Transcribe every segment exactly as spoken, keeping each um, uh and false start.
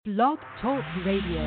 Blog Talk Radio.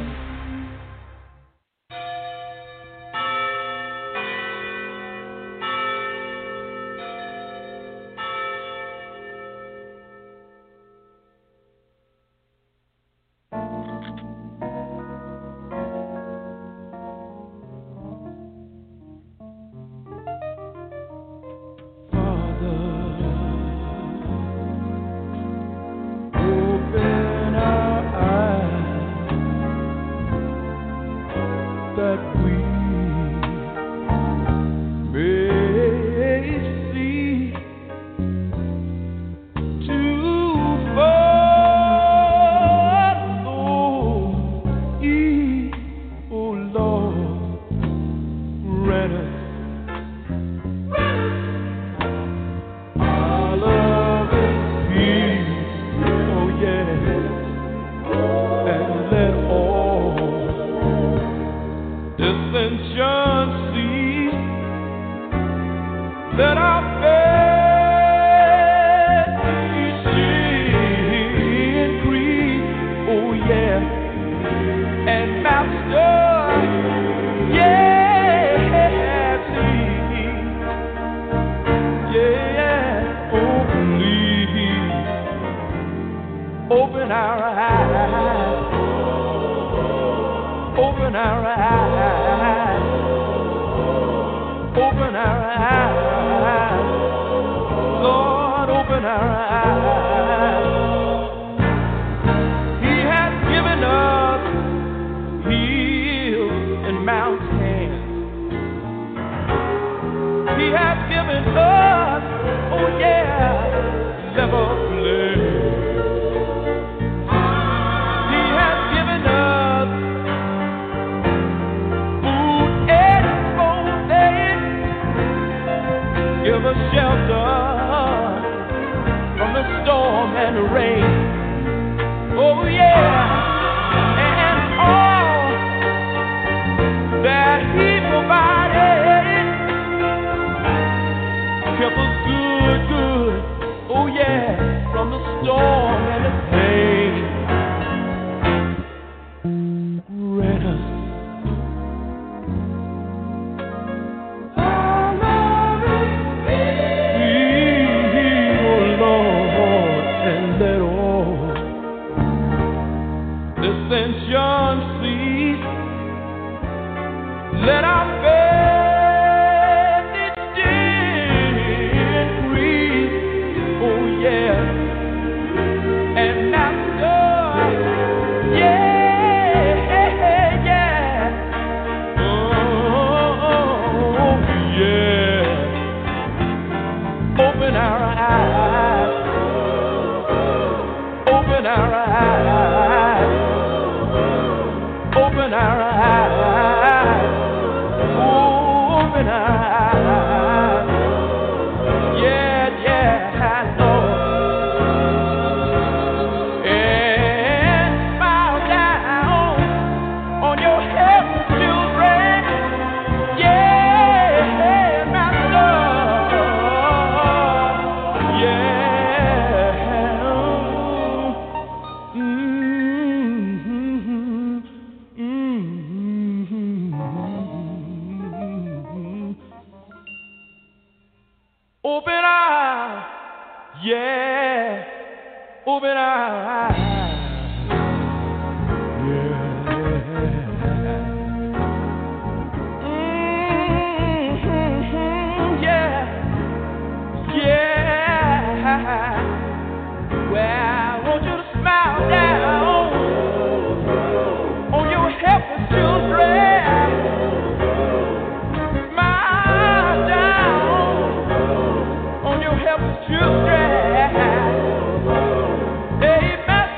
Children, amen.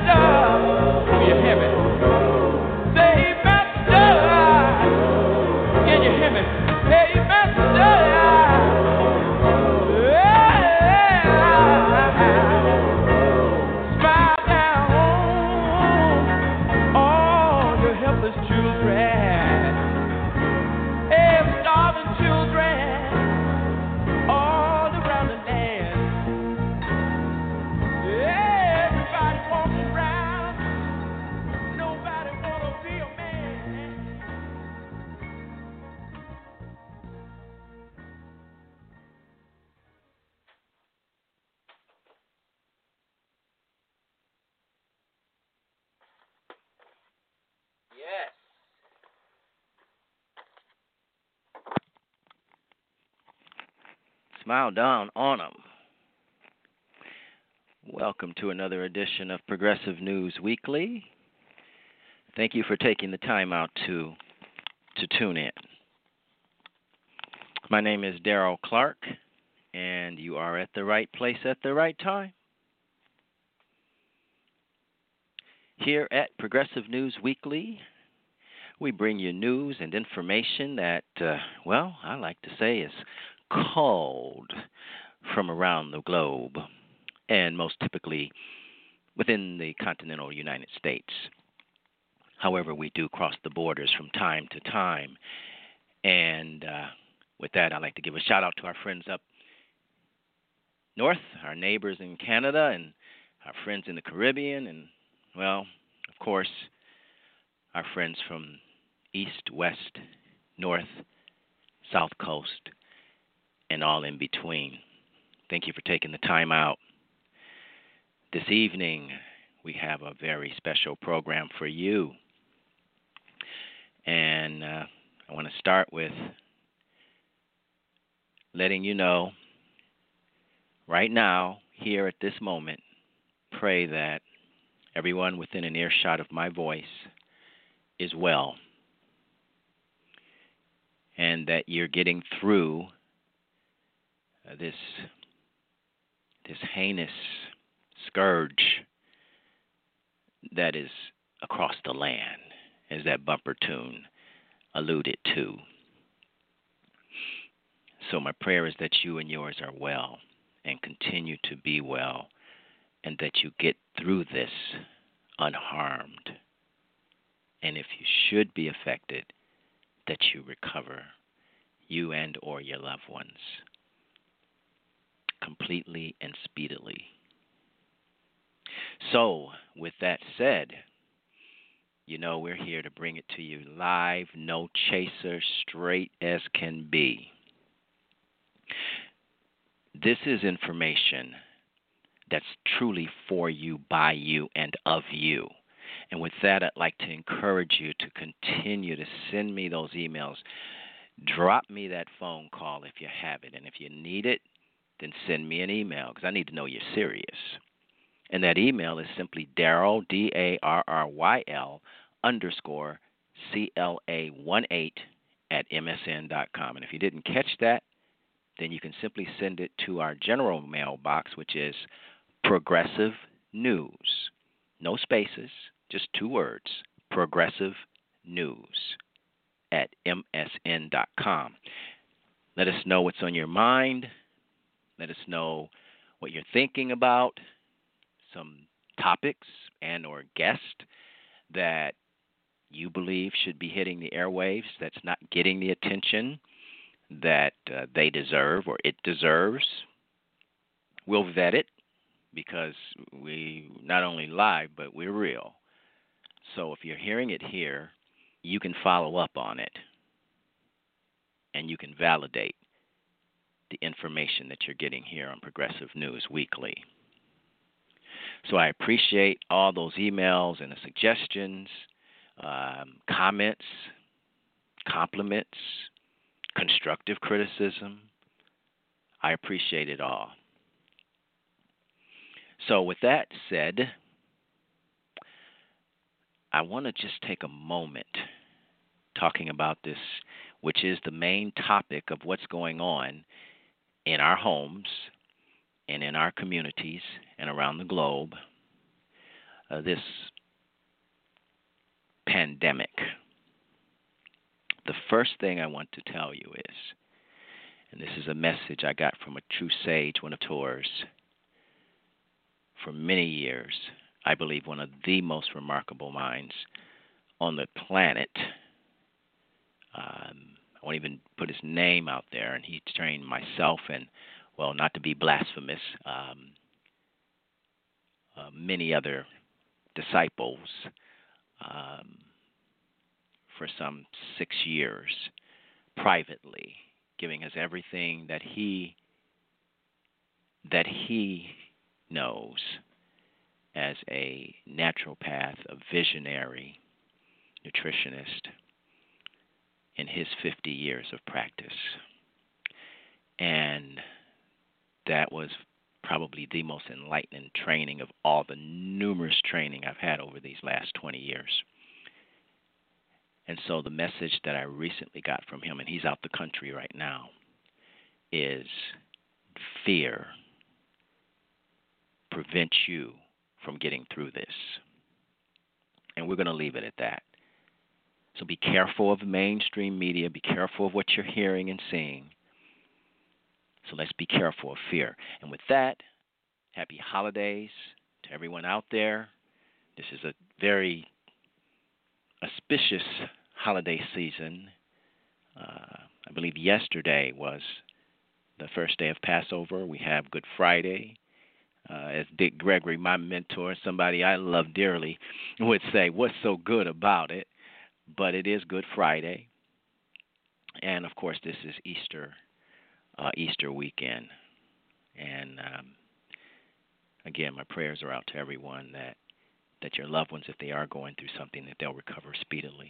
Smile down on them. Welcome to another edition of Progressive News Weekly. Thank you for taking the time out to to tune in. My name is Daryl Clark, and you are at the right place at the right time. Here at Progressive News Weekly, we bring you news and information that, uh, well, I like to say is culled from around the globe, and most typically within the continental United States. However, we do cross the borders from time to time. And uh, with that, I'd like to give a shout out to our friends up north, our neighbors in Canada, and our friends in the Caribbean, and, well, of course, our friends from east, west, north, south coast, and all in between. Thank you for taking the time out. This evening, we have a very special program for you. And uh, I want to start with letting you know right now, here at this moment, pray that everyone within an earshot of my voice is well, and that you're getting through uh, this this heinous scourge that is across the land, as that bumper tune alluded to. So my prayer is that you and yours are well and continue to be well, and that you get through this unharmed. And if you should be affected, that you recover, you and or your loved ones, completely and speedily. So, with that said, you know we're here to bring it to you live, no chaser, straight as can be. This is information that's truly for you, by you, and of you. And with that, I'd like to encourage you to continue to send me those emails. Drop me that phone call if you have it. And if you need it, then send me an email, because I need to know you're serious. And that email is simply Daryl, D A R R Y L, underscore C L A one eight at M S N dot com. And if you didn't catch that, then you can simply send it to our general mailbox, which is Progressive News. No spaces, just two words, Progressive News at M S N dot com. Let us know what's on your mind. Let us know what you're thinking about, some topics and or guests that you believe should be hitting the airwaves that's not getting the attention that uh, they deserve or it deserves. We'll vet it, because we not only live, but we're real. So if you're hearing it here, you can follow up on it, and you can validate the information that you're getting here on Progressive News Weekly. So I appreciate all those emails and the suggestions, um, comments, compliments, constructive criticism. I appreciate it all. So with that said, I want to just take a moment talking about this, which is the main topic of what's going on in our homes and in our communities and around the globe, uh, this pandemic. The first thing I want to tell you is, and this is a message I got from a true sage, one of tours, for many years, I believe one of the most remarkable minds on the planet. Um, I won't even put his name out there, and he trained myself and, well, not to be blasphemous, um, uh, many other disciples um, for some six years privately, giving us everything that he that he knows as a naturopath, a visionary nutritionist in his fifty years of practice. And that was probably the most enlightening training of all the numerous training I've had over these last twenty years. And so the message that I recently got from him, and he's out the country right now, is fear prevents you from getting through this. And we're going to leave it at that. So be careful of mainstream media. Be careful of what you're hearing and seeing. So let's be careful of fear. And with that, happy holidays to everyone out there. This is a very auspicious holiday season. Uh, I believe yesterday was the first day of Passover. We have Good Friday. Uh, as Dick Gregory, my mentor, somebody I love dearly, would say, what's so good about it? But it is Good Friday. And, of course, this is Easter, uh, Easter weekend. And, um, again, my prayers are out to everyone that, that your loved ones, if they are going through something, that they'll recover speedily.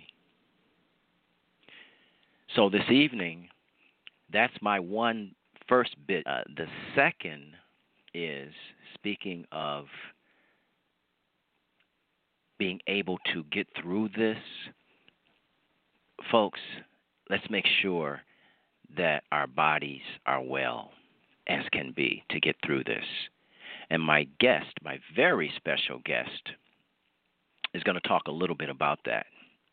So this evening, that's my one first bit. Uh, the second is, speaking of being able to get through this, folks, let's make sure that our bodies are well as can be to get through this. And my guest, my very special guest, is going to talk a little bit about that.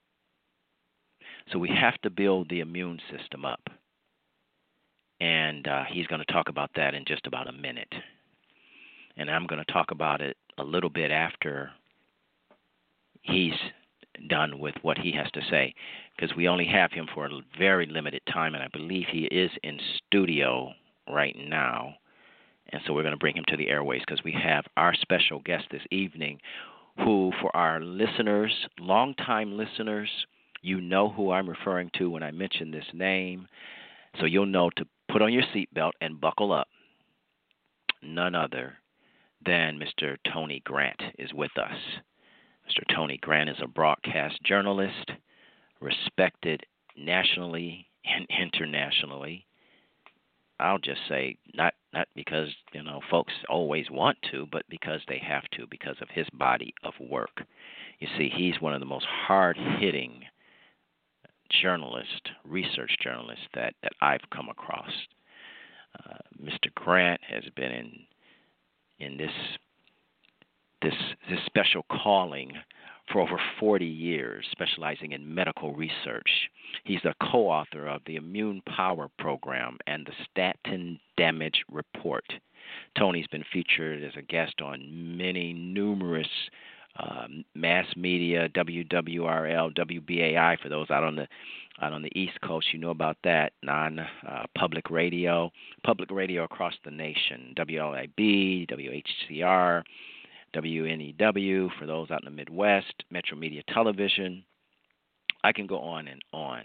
So we have to build the immune system up. And uh, he's going to talk about that in just about a minute. And I'm going to talk about it a little bit after he's done with what he has to say, because we only have him for a very limited time, and I believe he is in studio right now. And so we're going to bring him to the airways because we have our special guest this evening who, for our listeners, longtime listeners, you know who I'm referring to when I mention this name. So you'll know to put on your seatbelt and buckle up. None other than Mister Tony Grant is with us. Mister Tony Grant is a broadcast journalist, respected nationally and internationally. I'll just say not not because, you know, folks always want to, but because they have to, because of his body of work. You see, he's one of the most hard-hitting journalists, research journalists that, that I've come across. Uh, Mister Grant has been in in this this this special calling for over forty years, specializing in medical research. He's a co-author of the Immune Power Program and the Statin Damage Report. Tony's been featured as a guest on many numerous um, mass media, W W R L, W B A I, for those out on the out on the East Coast, you know about that, non-public uh, radio, public radio across the nation, W L I B, W H C R, W N E W, for those out in the Midwest, Metro Media Television. I can go on and on.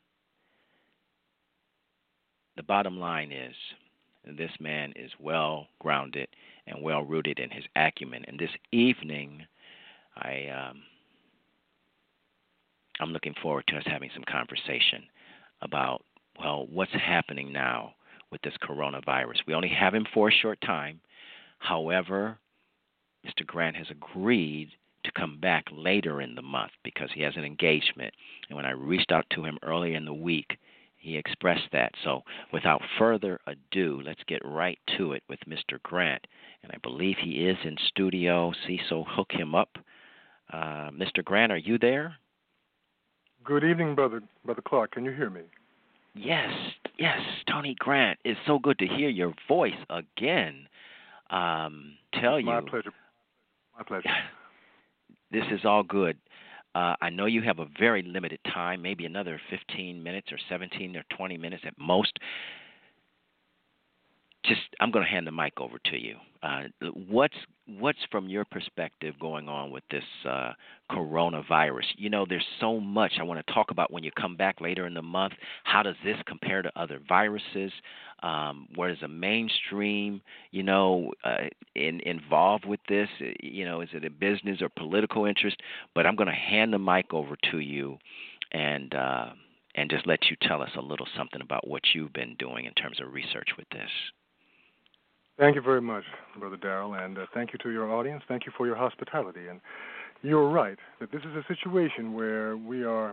The bottom line is, this man is well-grounded and well-rooted in his acumen. And this evening, I, um, I'm looking forward to us having some conversation about, well, what's happening now with this coronavirus. We only have him for a short time. However, Mister Grant has agreed to come back later in the month because he has an engagement. And when I reached out to him earlier in the week, he expressed that. So without further ado, let's get right to it with Mister Grant. And I believe he is in studio. Cecil, hook him up. Uh, Mister Grant, are you there? Good evening, Brother Brother Clark. Can you hear me? Yes, yes, Tony Grant. It's so good to hear your voice again. Um, tell My you. My pleasure. My pleasure. This is all good. Uh, I know you have a very limited time, maybe another fifteen minutes or seventeen or twenty minutes at most. Just, I'm going to hand the mic over to you. Uh, what's what's from your perspective going on with this uh, coronavirus? You know, there's so much I want to talk about when you come back later in the month. How does this compare to other viruses? Um, where is the mainstream, you know, uh, in, involved with this? You know, is it a business or political interest? But I'm going to hand the mic over to you and uh, and just let you tell us a little something about what you've been doing in terms of research with this. Thank you very much, Brother Darrell, and uh, thank you to your audience. Thank you for your hospitality. And you're right that this is a situation where we are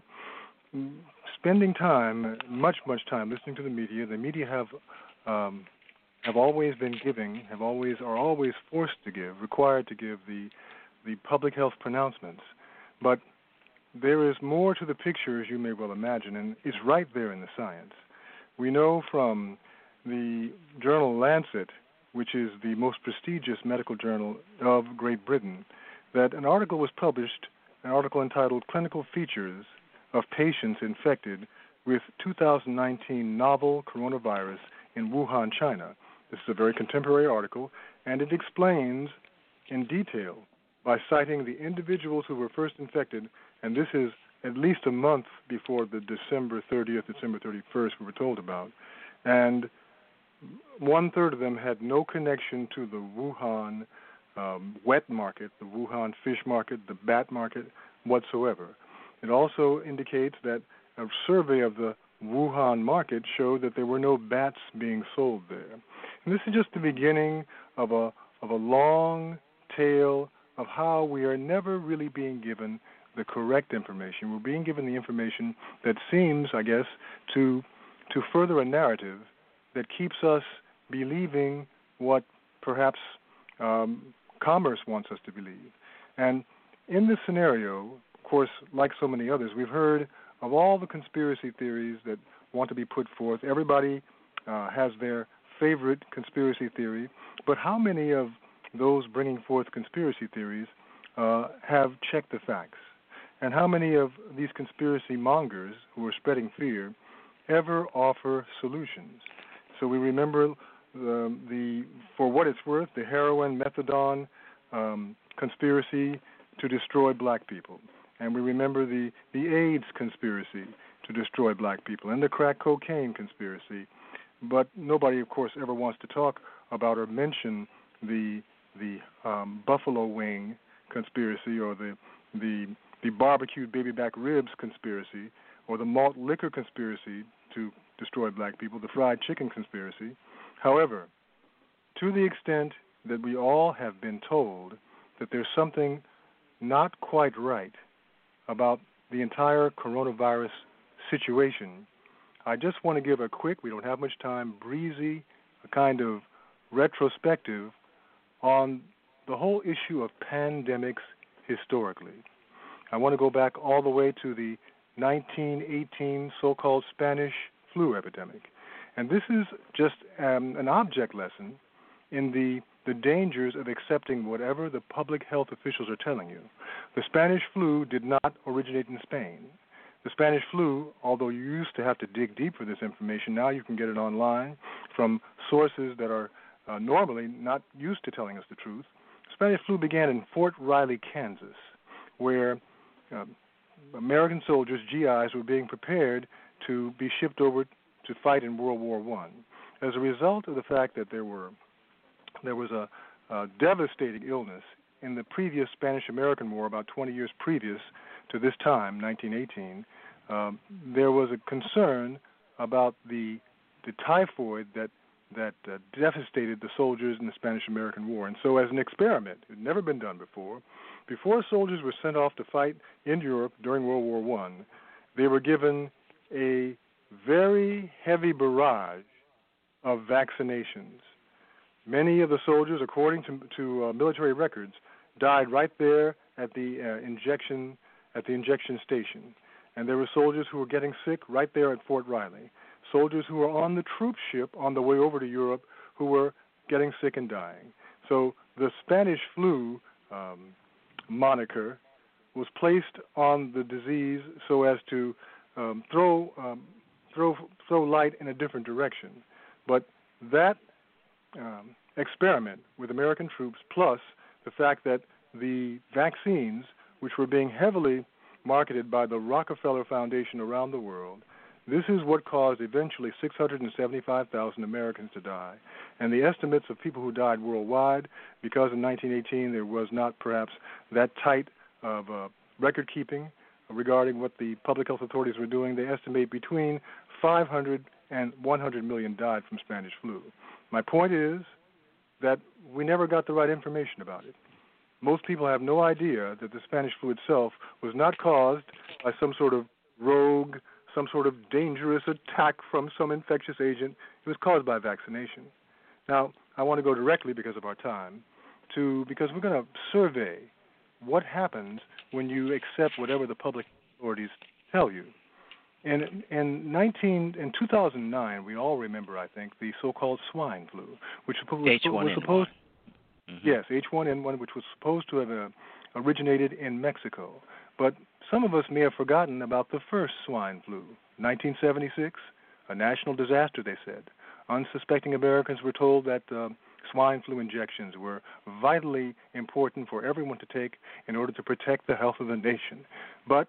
spending time, much, much time, listening to the media. The media have um, have always been giving, have always are always forced to give, required to give the the public health pronouncements. But there is more to the picture, as you may well imagine, and it's right there in the science. We know from the journal Lancet, which is the most prestigious medical journal of Great Britain, that an article was published, an article entitled Clinical Features of Patients Infected with two thousand nineteen Novel Coronavirus in Wuhan, China. This is a very contemporary article, and it explains in detail by citing the individuals who were first infected, and this is at least a month before the December thirtieth, December thirty-first we were told about, and one-third of them had no connection to the Wuhan um, wet market, the Wuhan fish market, the bat market whatsoever. It also indicates that a survey of the Wuhan market showed that there were no bats being sold there. And this is just the beginning of a of a long tale of how we are never really being given the correct information. We're being given the information that seems, I guess, to to further a narrative that keeps us believing what perhaps um, commerce wants us to believe. And in this scenario, of course, like so many others, we've heard of all the conspiracy theories that want to be put forth. Everybody uh, has their favorite conspiracy theory, but how many of those bringing forth conspiracy theories uh, have checked the facts? And how many of these conspiracy mongers who are spreading fear ever offer solutions? So we remember the, the for what it's worth, the heroin, methadone um, conspiracy to destroy black people. And we remember the, the AIDS conspiracy to destroy black people and the crack cocaine conspiracy. But nobody, of course, ever wants to talk about or mention the the um, buffalo wing conspiracy or the the the barbecued baby back ribs conspiracy or the malt liquor conspiracy to destroy black people, the fried chicken conspiracy. However, to the extent that we all have been told that there's something not quite right about the entire coronavirus situation, I just want to give a quick, we don't have much time, breezy, a kind of retrospective on the whole issue of pandemics historically. I want to go back all the way to the nineteen eighteen so-called Spanish flu epidemic. And this is just um, an object lesson in the, the dangers of accepting whatever the public health officials are telling you. The Spanish flu did not originate in Spain. The Spanish flu, although you used to have to dig deep for this information, now you can get it online from sources that are uh, normally not used to telling us the truth. Spanish flu began in Fort Riley, Kansas, where uh, American soldiers, G Is, were being prepared to be shipped over to fight in World War One. As a result of the fact that there were there was a, a devastating illness in the previous Spanish-American War, about twenty years previous to this time, nineteen eighteen, um, there was a concern about the the typhoid that that uh, devastated the soldiers in the Spanish-American War. And so as an experiment, it had never been done before, before soldiers were sent off to fight in Europe during World War One, they were given a very heavy barrage of vaccinations. Many of the soldiers, according to, to uh, military records, died right there at the uh, injection at the injection station. And there were soldiers who were getting sick right there at Fort Riley. Soldiers who were on the troop ship on the way over to Europe who were getting sick and dying. So the Spanish flu um, moniker was placed on the disease so as to um, throw um, throw throw light in a different direction. But that um, experiment with American troops, plus the fact that the vaccines, which were being heavily marketed by the Rockefeller Foundation around the world, this is what caused eventually six hundred seventy-five thousand Americans to die. And the estimates of people who died worldwide, because in nineteen eighteen there was not perhaps that tight of uh, record keeping regarding what the public health authorities were doing, they estimate between five hundred and one hundred million died from Spanish flu. My point is that we never got the right information about it. Most people have no idea that the Spanish flu itself was not caused by some sort of rogue, some sort of dangerous attack from some infectious agent. It was caused by vaccination. Now, I want to go directly, because of our time, to because we're going to survey what happens when you accept whatever the public authorities tell you. In in nineteen in two thousand nine, we all remember, I think, the so-called swine flu, which was, was supposed mm-hmm. yes, H one N one, which was supposed to have uh, originated in Mexico. But some of us may have forgotten about the first swine flu, nineteen seventy-six, a national disaster, they said. Unsuspecting Americans were told that uh, swine flu injections were vitally important for everyone to take in order to protect the health of the nation. But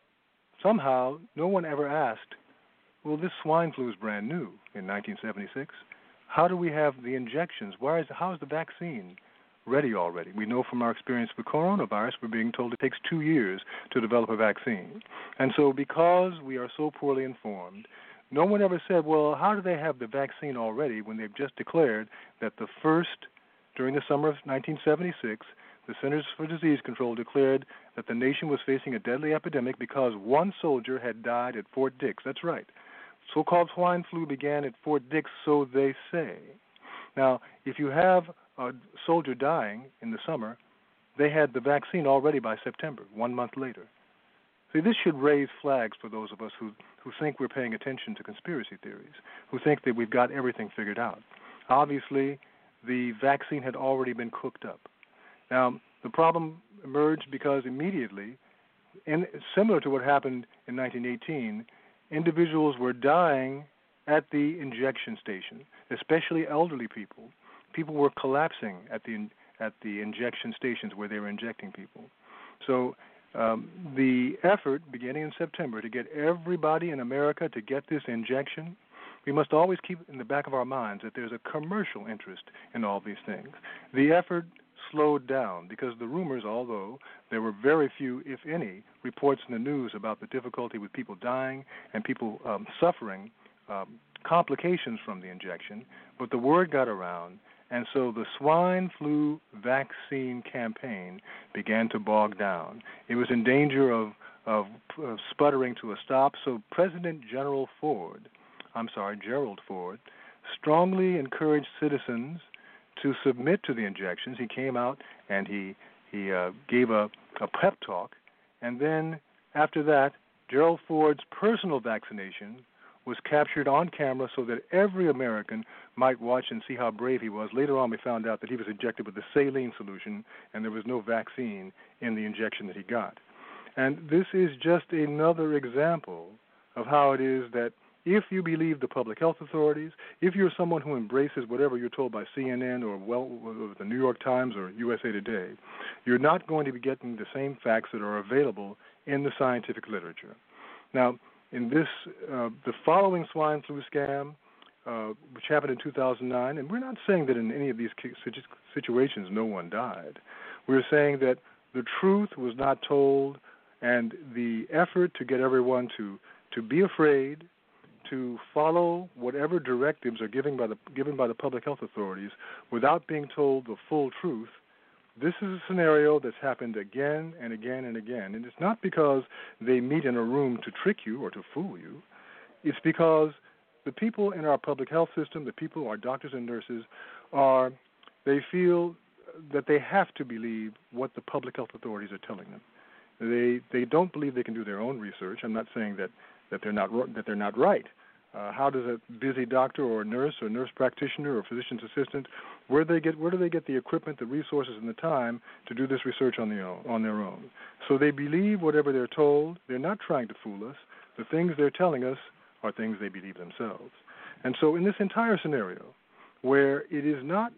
somehow, no one ever asked, well, this swine flu is brand new in nineteen seventy-six. How do we have the injections? Why is, how is the vaccine ready already? We know from our experience with coronavirus, we're being told it takes two years to develop a vaccine. And so because we are so poorly informed, no one ever said, well, how do they have the vaccine already when they've just declared that the first, during the summer of nineteen seventy-six, the Centers for Disease Control declared that the nation was facing a deadly epidemic because one soldier had died at Fort Dix. That's right. So-called swine flu began at Fort Dix, so they say. Now, if you have a soldier dying in the summer, they had the vaccine already by September, one month later. See, this should raise flags for those of us who, who think we're paying attention to conspiracy theories, who think that we've got everything figured out. Obviously, the vaccine had already been cooked up. Now, the problem emerged because immediately, and similar to what happened in nineteen eighteen, individuals were dying at the injection station, especially elderly people. People were collapsing at the at the injection stations where they were injecting people. So um, the effort, beginning in September, to get everybody in America to get this injection, we must always keep in the back of our minds that there's a commercial interest in all these things. The effort slowed down because the rumors, although there were very few, if any, reports in the news about the difficulty with people dying and people um, suffering um, complications from the injection, but the word got around, and so the swine flu vaccine campaign began to bog down. It was in danger of, of, of sputtering to a stop, so President General Ford, I'm sorry, Gerald Ford, strongly encouraged citizens to submit to the injections. He came out and he he uh, gave a, a pep talk, and then after that, Gerald Ford's personal vaccination was captured on camera so that every American might watch and see how brave he was. Later on, we found out that he was injected with the saline solution, and there was no vaccine in the injection that he got. And this is just another example of how it is that if you believe the public health authorities, if you're someone who embraces whatever you're told by C N N or well, or the New York Times or U S A Today, you're not going to be getting the same facts that are available in the scientific literature. Now, in this, uh, the following swine flu scam, uh, which happened in two thousand nine, and we're not saying that in any of these situations no one died. We're saying that the truth was not told, and the effort to get everyone to, to be afraid, to follow whatever directives are given by the given by the public health authorities without being told the full truth. This is a scenario that's happened again and again and again. And it's not because they meet in a room to trick you or to fool you. It's because the people in our public health system, the people, our doctors and nurses, are, they feel that they have to believe what the public health authorities are telling them. They they don't believe they can do their own research. I'm not saying that, that they're not that they're not right. Uh, how does a busy doctor or a nurse or nurse practitioner or physician's assistant, where they get where do they get the equipment, the resources, and the time to do this research on their own, on their own? So they believe whatever they're told. They're not trying to fool us. The things they're telling us are things they believe themselves. And so in this entire scenario, where it is not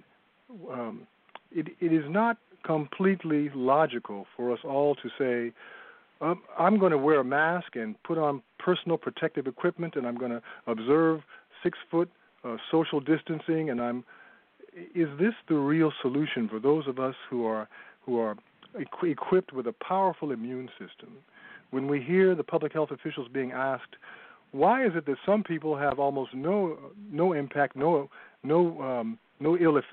um, it, it is not completely logical for us all to say, Um, I'm going to wear a mask and put on personal protective equipment, and I'm going to observe six-foot uh, social distancing. And I'm, is this the real solution for those of us who are who are equ- equipped with a powerful immune system? When we hear the public health officials being asked, why is it that some people have almost no no impact, no no um, no ill effects,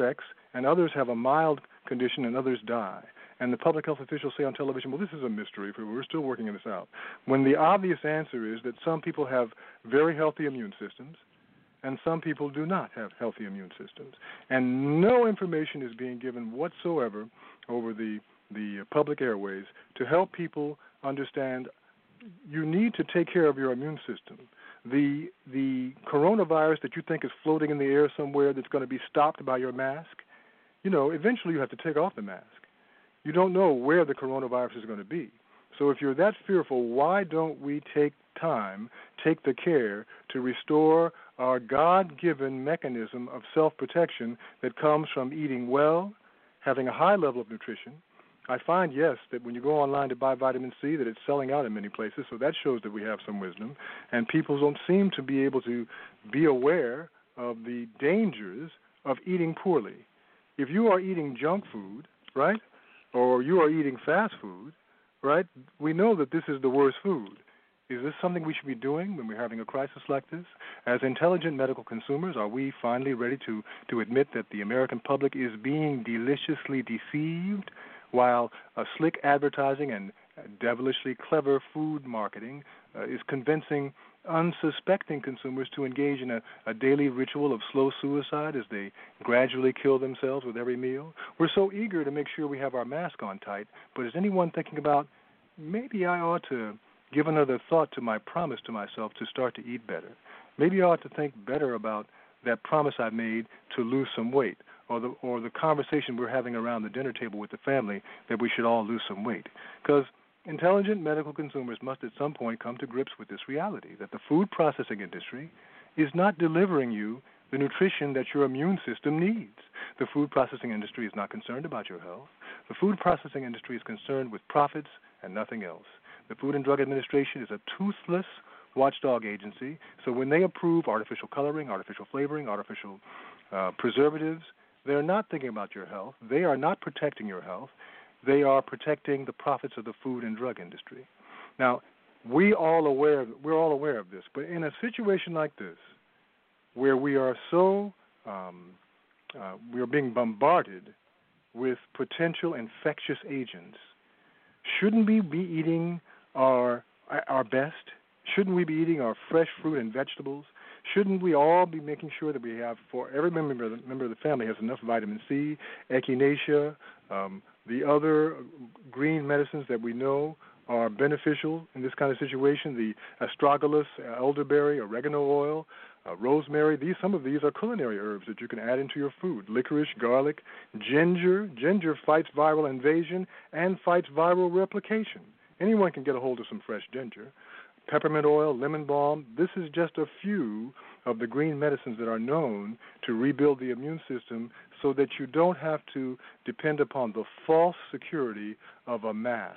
and others have a mild condition and others die. And the public health officials say on television, well, this is a mystery. We're still working this out. When the obvious answer is that some people have very healthy immune systems and some people do not have healthy immune systems. And no information is being given whatsoever over the, the public airways to help people understand you need to take care of your immune system. The, the coronavirus that you think is floating in the air somewhere that's going to be stopped by your mask, you know, eventually you have to take off the mask. You don't know where the coronavirus is going to be. So if you're that fearful, why don't we take time, take the care to restore our God-given mechanism of self-protection that comes from eating well, having a high level of nutrition. I find, yes, that when you go online to buy vitamin C, that it's selling out in many places, so that shows that we have some wisdom. And people don't seem to be able to be aware of the dangers of eating poorly. If you are eating junk food, right, or you are eating fast food, right, we know that this is the worst food. Is this something we should be doing when we're having a crisis like this? As intelligent medical consumers, are we finally ready to, to admit that the American public is being deliciously deceived while uh, slick advertising and devilishly clever food marketing uh, is convincing unsuspecting consumers to engage in a, a daily ritual of slow suicide as they gradually kill themselves with every meal? We're so eager to make sure we have our mask on tight, but is anyone thinking about, maybe I ought to give another thought to my promise to myself to start to eat better? Maybe I ought to think better about that promise I made to lose some weight, or the or the conversation we're having around the dinner table with the family that we should all lose some weight. Because intelligent medical consumers must at some point come to grips with this reality, that the food processing industry is not delivering you the nutrition that your immune system needs. The food processing industry is not concerned about your health. The food processing industry is concerned with profits and nothing else. The Food and Drug Administration is a toothless watchdog agency, so when they approve artificial coloring, artificial flavoring, artificial uh, preservatives, they're not thinking about your health. They are not protecting your health. They are protecting the profits of the food and drug industry. Now, we all aware of, we're all aware of this, but in a situation like this, where we are so, um, uh, we are being bombarded with potential infectious agents, shouldn't we be eating our our best? Shouldn't we be eating our fresh fruit and vegetables? Shouldn't we all be making sure that we have, for every member of the, member of the family has enough vitamin C, echinacea, um, the other green medicines that we know are beneficial in this kind of situation, the astragalus, elderberry, oregano oil, uh, rosemary. These Some of these are culinary herbs that you can add into your food. Licorice, garlic, ginger. Ginger fights viral invasion and fights viral replication. Anyone can get a hold of some fresh ginger. Peppermint oil, lemon balm. This is just a few of the green medicines that are known to rebuild the immune system so that you don't have to depend upon the false security of a mask.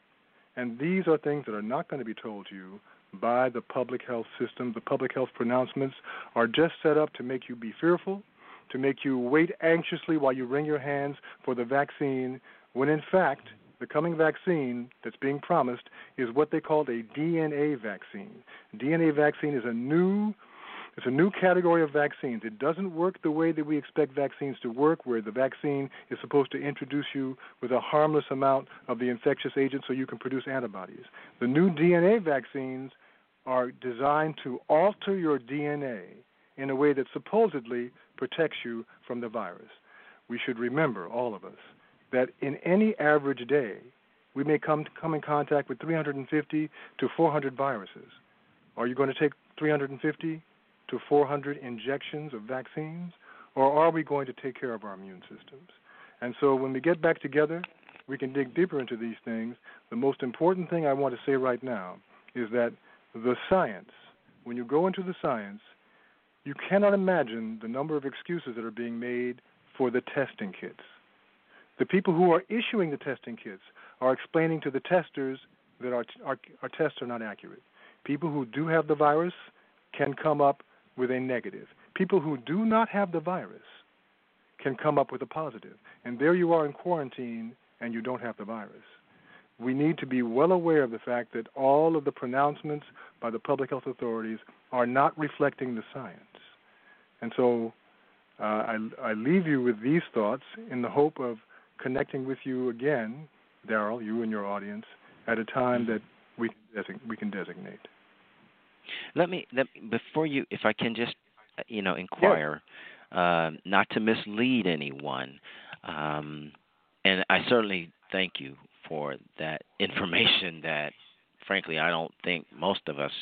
And these are things that are not going to be told to you by the public health system. The public health pronouncements are just set up to make you be fearful, to make you wait anxiously while you wring your hands for the vaccine, when in fact the coming vaccine that's being promised is what they call a D N A vaccine. D N A vaccine is a new It's a new category of vaccines. It doesn't work the way that we expect vaccines to work, where the vaccine is supposed to introduce you with a harmless amount of the infectious agent so you can produce antibodies. The new D N A vaccines are designed to alter your D N A in a way that supposedly protects you from the virus. We should remember, all of us, that in any average day, we may come, come in contact with three hundred fifty to four hundred viruses. Are you going to take three hundred fifty to four hundred injections of vaccines, or are we going to take care of our immune systems? And so when we get back together, we can dig deeper into these things. The most important thing I want to say right now is that the science, when you go into the science, you cannot imagine the number of excuses that are being made for the testing kits. The people who are issuing the testing kits are explaining to the testers that our, our, our tests are not accurate. People who do have the virus can come up with a negative. People who do not have the virus can come up with a positive. And there you are in quarantine and you don't have the virus. We need to be well aware of the fact that all of the pronouncements by the public health authorities are not reflecting the science. And so I, I leave you with these thoughts in the hope of connecting with you again, Daryl, you and your audience, at a time that we we can designate. Let me, let, before you, if I can just, you know, inquire, yes. uh, not to mislead anyone, um, and I certainly thank you for that information that, frankly, I don't think most of us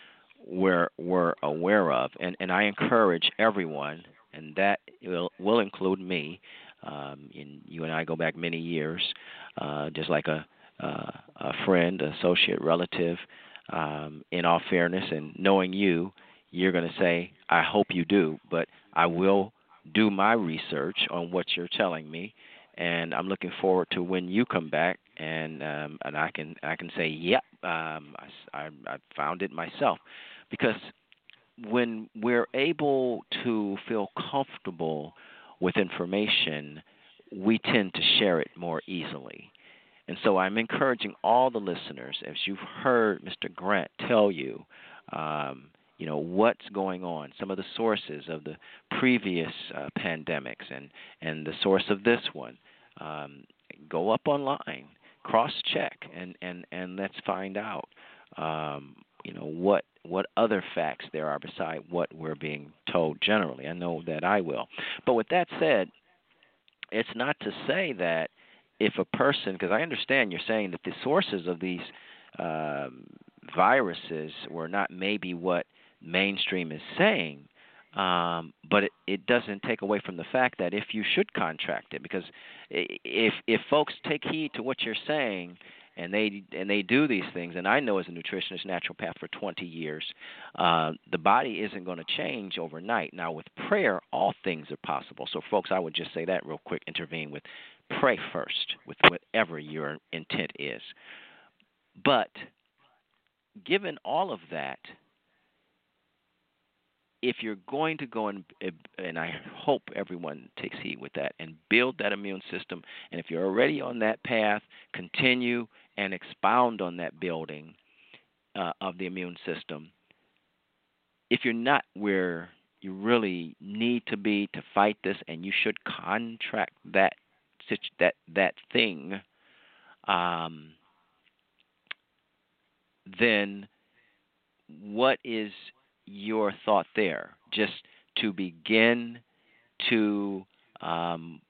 were were aware of, and and I encourage everyone, and that will will include me. Um, and you and I go back many years, uh, just like a uh, a friend, associate, relative. Um, in all fairness, and knowing you, you're going to say, I hope you do, but I will do my research on what you're telling me, and I'm looking forward to when you come back, and um, and I can I can say, yep, um, I, I, I found it myself, because when we're able to feel comfortable with information, we tend to share it more easily. And so I'm encouraging all the listeners, as you've heard Mister Grant tell you, um, you know, what's going on, some of the sources of the previous uh, pandemics and, and the source of this one. Um, go up online, cross-check, and, and, and let's find out, um, you know, what what other facts there are beside what we're being told generally. I know that I will. But with that said, it's not to say that if a person, because I understand you're saying that the sources of these um, viruses were not maybe what mainstream is saying, um, but it, it doesn't take away from the fact that if you should contract it, because if if folks take heed to what you're saying and they and they do these things, and I know as a nutritionist, naturopath for twenty years, uh, the body isn't going to change overnight. Now, with prayer, all things are possible. So, folks, I would just say that real quick, intervene with pray first with whatever your intent is. But given all of that, if you're going to go and, and I hope everyone takes heed with that, and build that immune system, and if you're already on that path, continue and expound on that building uh, of the immune system. If you're not where you really need to be to fight this, and you should contract that that that thing, um, then what is your thought there? Just to begin to um,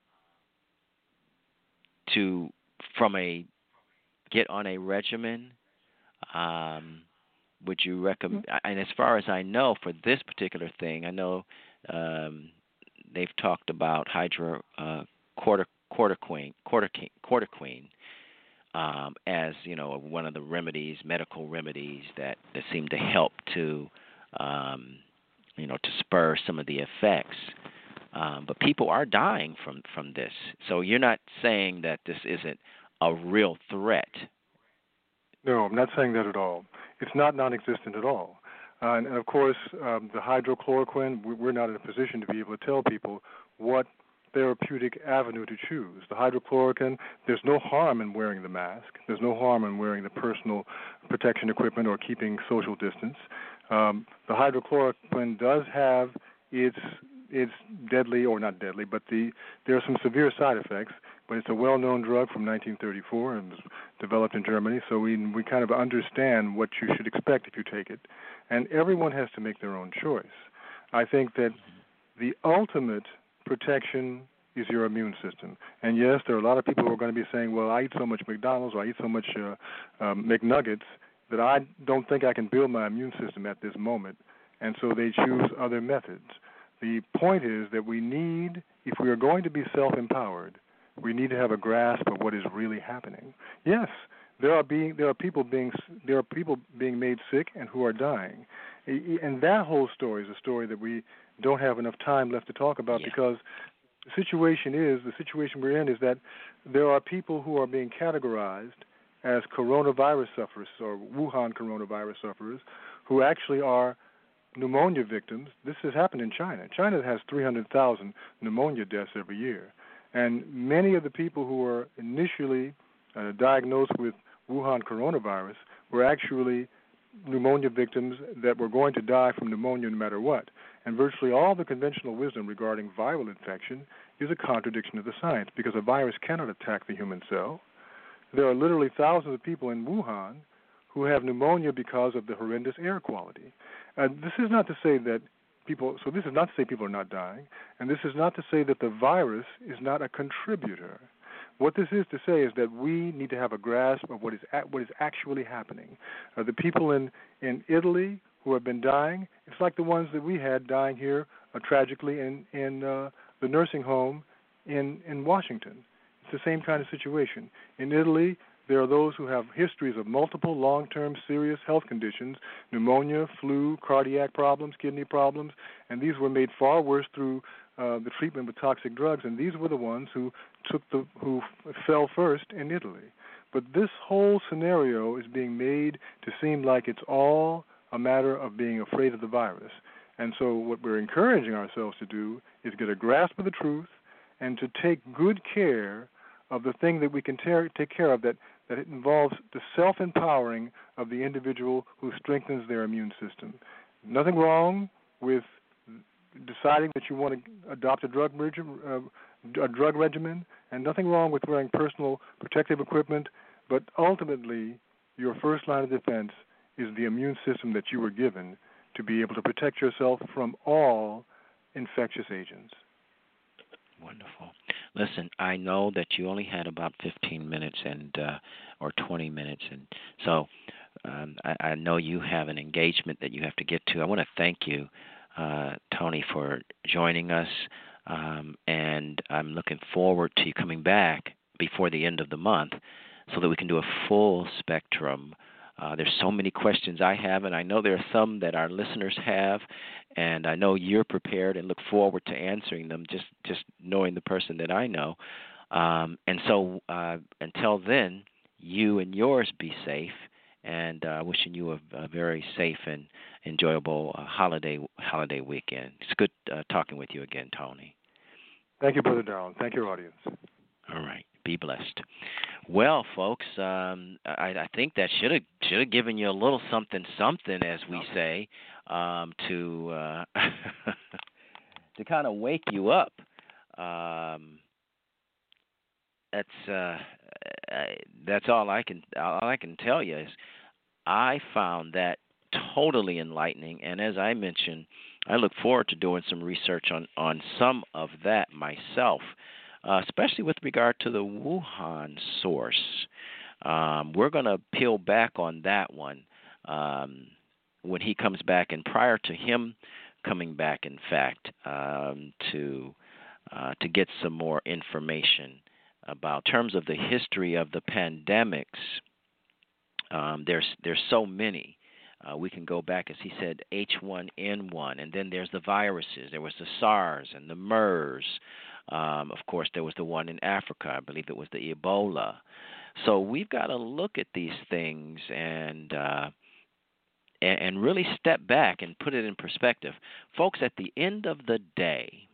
to from a get on a regimen. Um, would you recommend? And as far as I know, for this particular thing, I know um, they've talked about hydro uh, quarter. Cortiquine, cortiquine, cortiquine um, as you know, one of the remedies, medical remedies that, that seem to help to, um, you know, to spur some of the effects. Um, but people are dying from, from this. So you're not saying that this isn't a real threat. No, I'm not saying that at all. It's not non-existent at all. Uh, and, and of course, um, the hydrochloroquine, we're not in a position to be able to tell people what therapeutic avenue to choose. The hydrochloroquine, there's no harm in wearing the mask. There's no harm in wearing the personal protection equipment or keeping social distance. Um, the hydrochloroquine does have its its deadly, or not deadly, but the there are some severe side effects, but it's a well-known drug from nineteen thirty-four and was developed in Germany, so we we kind of understand what you should expect if you take it. And everyone has to make their own choice. I think that the ultimate protection is your immune system. And yes, there are a lot of people who are going to be saying, well, I eat so much McDonald's or I eat so much uh, um, McNuggets that I don't think I can build my immune system at this moment. And so they choose other methods. The point is that we need, if we are going to be self-empowered, we need to have a grasp of what is really happening. Yes, there are being there are people being there are people being made sick and who are dying. And that whole story is a story that we don't have enough time left to talk about, yeah. because the situation is, the situation we're in is that there are people who are being categorized as coronavirus sufferers or Wuhan coronavirus sufferers who actually are pneumonia victims. This has happened in China. China has three hundred thousand pneumonia deaths every year. And many of the people who were initially uh, diagnosed with Wuhan coronavirus were actually pneumonia victims that were going to die from pneumonia no matter what. And virtually all the conventional wisdom regarding viral infection is a contradiction of the science, because a virus cannot attack the human cell. There are literally thousands of people in Wuhan who have pneumonia because of the horrendous air quality. Uh, this is not to say that people, so this is not to say people are not dying, and this is not to say that the virus is not a contributor. What this is to say is that we need to have a grasp of what is at, what is actually happening. Uh, the people in, in Italy who have been dying, it's like the ones that we had dying here uh, tragically in, in uh, the nursing home in, in Washington. It's the same kind of situation. In Italy, there are those who have histories of multiple long-term serious health conditions, pneumonia, flu, cardiac problems, kidney problems, and these were made far worse through uh, the treatment with toxic drugs, and these were the ones who took the who f- fell first in Italy. But this whole scenario is being made to seem like it's all a matter of being afraid of the virus. And so what we're encouraging ourselves to do is get a grasp of the truth and to take good care of the thing that we can tear, take care of, that, that it involves the self-empowering of the individual who strengthens their immune system. Nothing wrong with deciding that you want to adopt a drug, reg- uh, a drug regimen, and nothing wrong with wearing personal protective equipment, but ultimately your first line of defense is the immune system that you were given to be able to protect yourself from all infectious agents. Wonderful. Listen, I know that you only had about fifteen minutes and uh, or twenty minutes, and so um, I, I know you have an engagement that you have to get to. I want to thank you, uh, Tony, for joining us, um, and I'm looking forward to you coming back before the end of the month so that we can do a full spectrum. Uh, there's so many questions I have, and I know there are some that our listeners have, and I know you're prepared and look forward to answering them, just, just knowing the person that I know. Um, and so uh, until then, you and yours be safe, and uh, wishing you a, a very safe and enjoyable uh, holiday holiday weekend. It's good uh, talking with you again, Tony. Thank you, Brother Darrell. Thank you, audience. All right. Be blessed. Well, folks, um, I, I think that should have should have given you a little something, something, as we say, um, to uh, to kind of wake you up. Um, that's uh, I, that's all I can all I can tell you is I found that totally enlightening, and as I mentioned, I look forward to doing some research on on some of that myself. Uh, especially with regard to the Wuhan source. Um, we're going to peel back on that one um, when he comes back, and prior to him coming back, in fact, um, to uh, to get some more information about terms of the history of the pandemics. Um, there's there's so many. Uh, we can go back, as he said, H one N one, and then there's the viruses. There was the SARS and the MERS. Um, of course, there was the one in Africa. I believe it was the Ebola. So we've got to look at these things and, uh, and and really step back and put it in perspective. Folks, at the end of the day,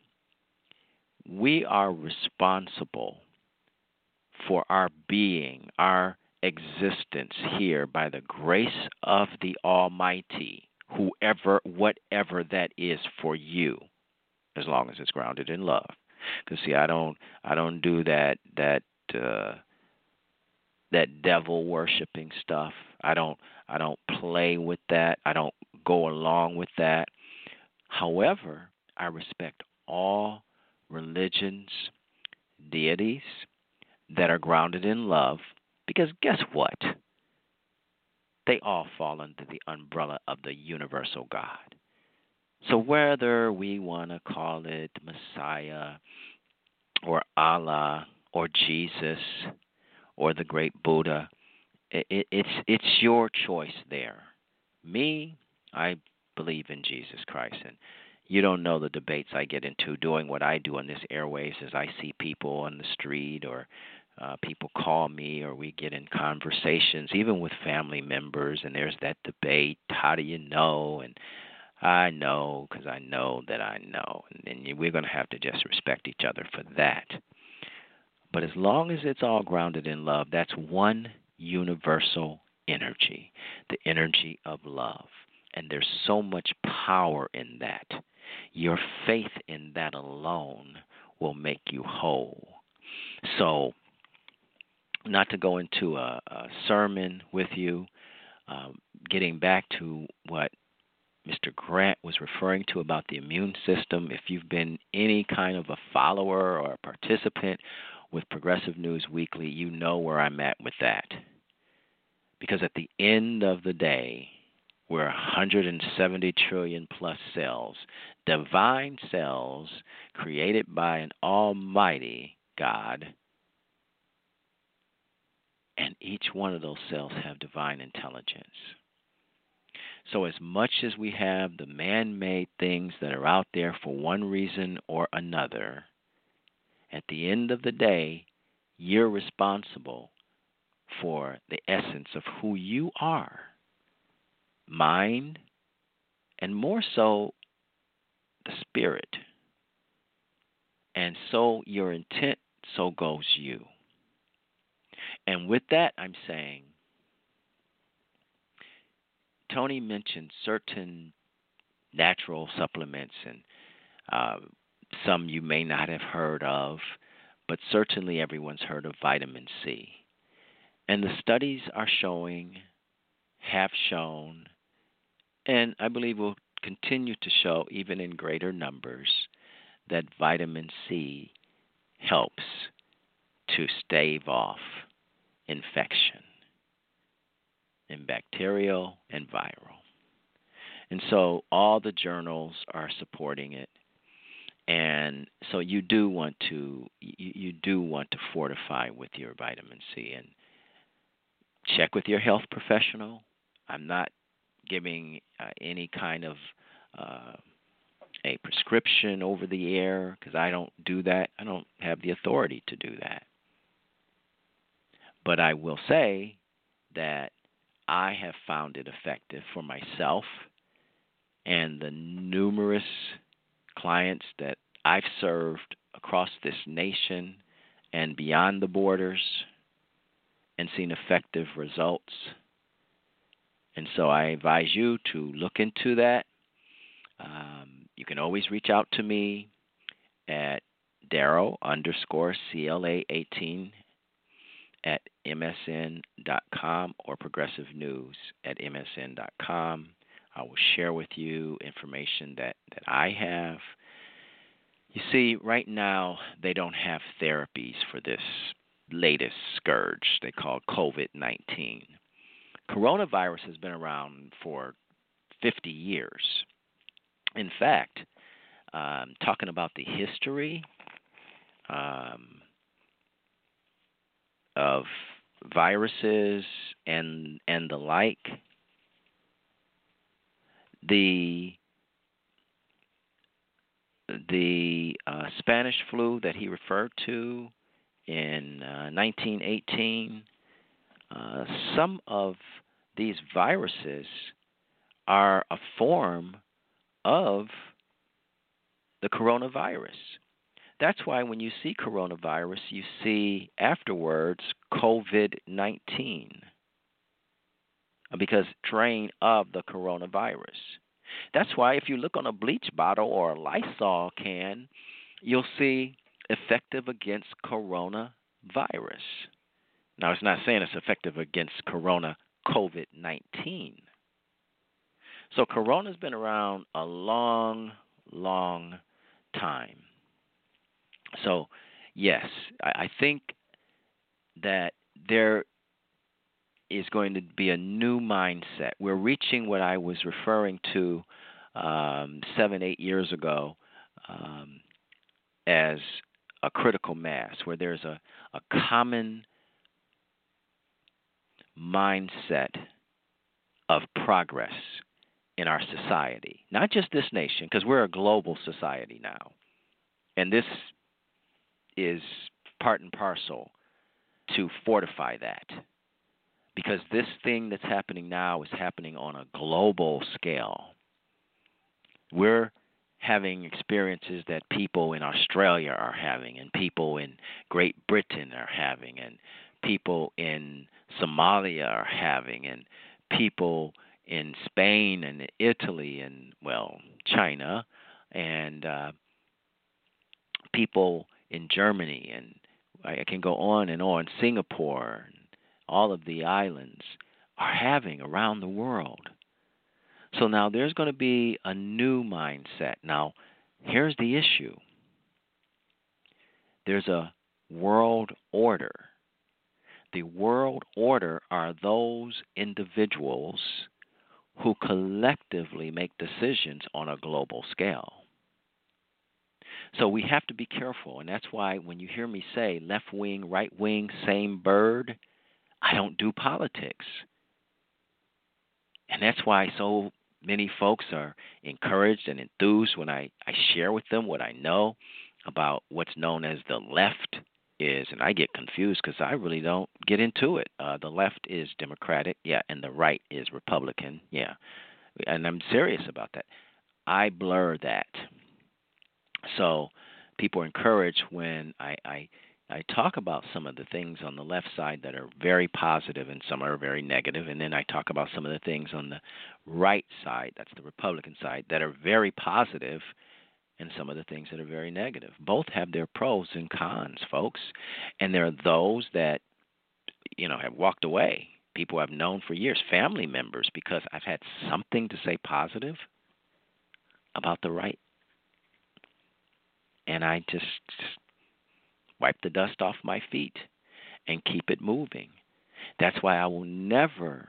we are responsible for our being, our existence here by the grace of the Almighty, whoever, whatever that is for you, as long as it's grounded in love. Because see, I don't, I don't do that, that, uh, that devil worshiping stuff. I don't, I don't play with that. I don't go along with that. However, I respect all religions, deities that are grounded in love. Because guess what? They all fall under the umbrella of the universal God. So whether we want to call it Messiah or Allah or Jesus or the great Buddha, it, it, it's it's your choice there. Me, I believe in Jesus Christ, and you don't know the debates I get into doing what I do on this airwaves as I see people on the street or uh, people call me or we get in conversations, even with family members, and there's that debate, how do you know? And I know because I know that I know. And, and we're going to have to just respect each other for that. But as long as it's all grounded in love, that's one universal energy, the energy of love. And there's so much power in that. Your faith in that alone will make you whole. So, not to go into a, a sermon with you, um, getting back to what Mister Grant was referring to about the immune system, if you've been any kind of a follower or a participant with Progressive News Weekly, you know where I'm at with that. Because at the end of the day, we're one hundred seventy trillion plus cells, divine cells created by an almighty God, and each one of those cells have divine intelligence. So as much as we have the man-made things that are out there for one reason or another, at the end of the day, you're responsible for the essence of who you are, mind, and more so the spirit. And so your intent, so goes you. And with that, I'm saying, Tony mentioned certain natural supplements, and uh, some you may not have heard of, but certainly everyone's heard of vitamin C. And the studies are showing, have shown, and I believe will continue to show even in greater numbers, that vitamin C helps to stave off infection, in bacterial and viral. And so all the journals are supporting it. And so you do want to you, you do want to fortify with your vitamin C, and check with your health professional. I'm not giving uh, any kind of uh, a prescription over the air, because I don't do that. I don't have the authority to do that. But I will say that I have found it effective for myself and the numerous clients that I've served across this nation and beyond the borders, and seen effective results. And so I advise you to look into that. Um, you can always reach out to me at Darrow underscore C L A eighteen at M S N dot com or Progressive News at M S N dot com. I will share with you information that, that I have. You see, right now they don't have therapies for this latest scourge they call COVID nineteen. Coronavirus has been around for fifty years. In fact, um, talking about the history um, of viruses and and the like, the the uh, Spanish flu that he referred to in uh, nineteen eighteen, uh, some of these viruses are a form of the coronavirus. That's why when you see coronavirus, you see afterwards COVID nineteen, because strain of the coronavirus. That's why if you look on a bleach bottle or a Lysol can, you'll see effective against coronavirus. Now, it's not saying it's effective against corona COVID nineteen. So corona's been around a long, long time. So, yes, I, I think that there is going to be a new mindset. We're reaching what I was referring to um, seven, eight years ago um, as a critical mass, where there's a, a common mindset of progress in our society. Not just this nation, because we're a global society now. And this is part and parcel to fortify that. Because this thing that's happening now is happening on a global scale. We're having experiences that people in Australia are having, and people in Great Britain are having, and people in Somalia are having, and people in Spain and Italy and, well, China, and uh, people in Germany, and I I can go on and on, Singapore, and all of the islands are having around the world. So now there's going to be a new mindset. Now, here's the issue. There's a world order. The world order are those individuals who collectively make decisions on a global scale. So we have to be careful, and that's why when you hear me say left wing, right wing, same bird, I don't do politics. And that's why so many folks are encouraged and enthused when I, I share with them what I know about what's known as the left is, and I get confused because I really don't get into it. Uh, the left is Democratic, yeah, and the right is Republican, yeah. And I'm serious about that. I blur that. So people are encouraged when I, I I talk about some of the things on the left side that are very positive and some are very negative, and then I talk about some of the things on the right side, that's the Republican side, that are very positive, and some of the things that are very negative. Both have their pros and cons, folks. And there are those that, you know, have walked away. People I've known for years, family members, because I've had something to say positive about the right. And I just wipe the dust off my feet and keep it moving. That's why I will never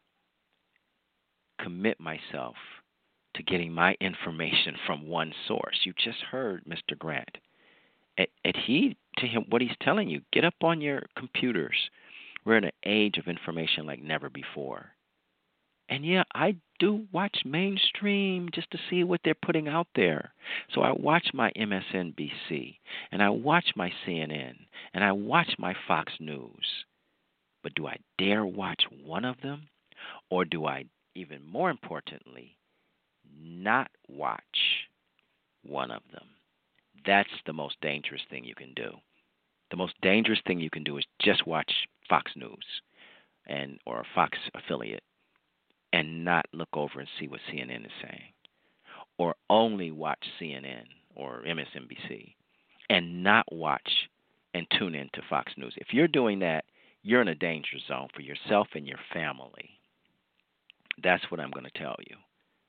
commit myself to getting my information from one source. You just heard Mister Grant. Adhere to him, what he's telling you. Get up on your computers. We're in an age of information like never before. And yeah, I do watch mainstream just to see what they're putting out there. So I watch my M S N B C, and I watch my C N N, and I watch my Fox News. But do I dare watch one of them? Or do I, even more importantly, not watch one of them? That's the most dangerous thing you can do. The most dangerous thing you can do is just watch Fox News and or a Fox affiliate and not look over and see what C N N is saying. Or only watch C N N or M S N B C and not watch and tune in to Fox News. If you're doing that, you're in a danger zone for yourself and your family. That's what I'm going to tell you.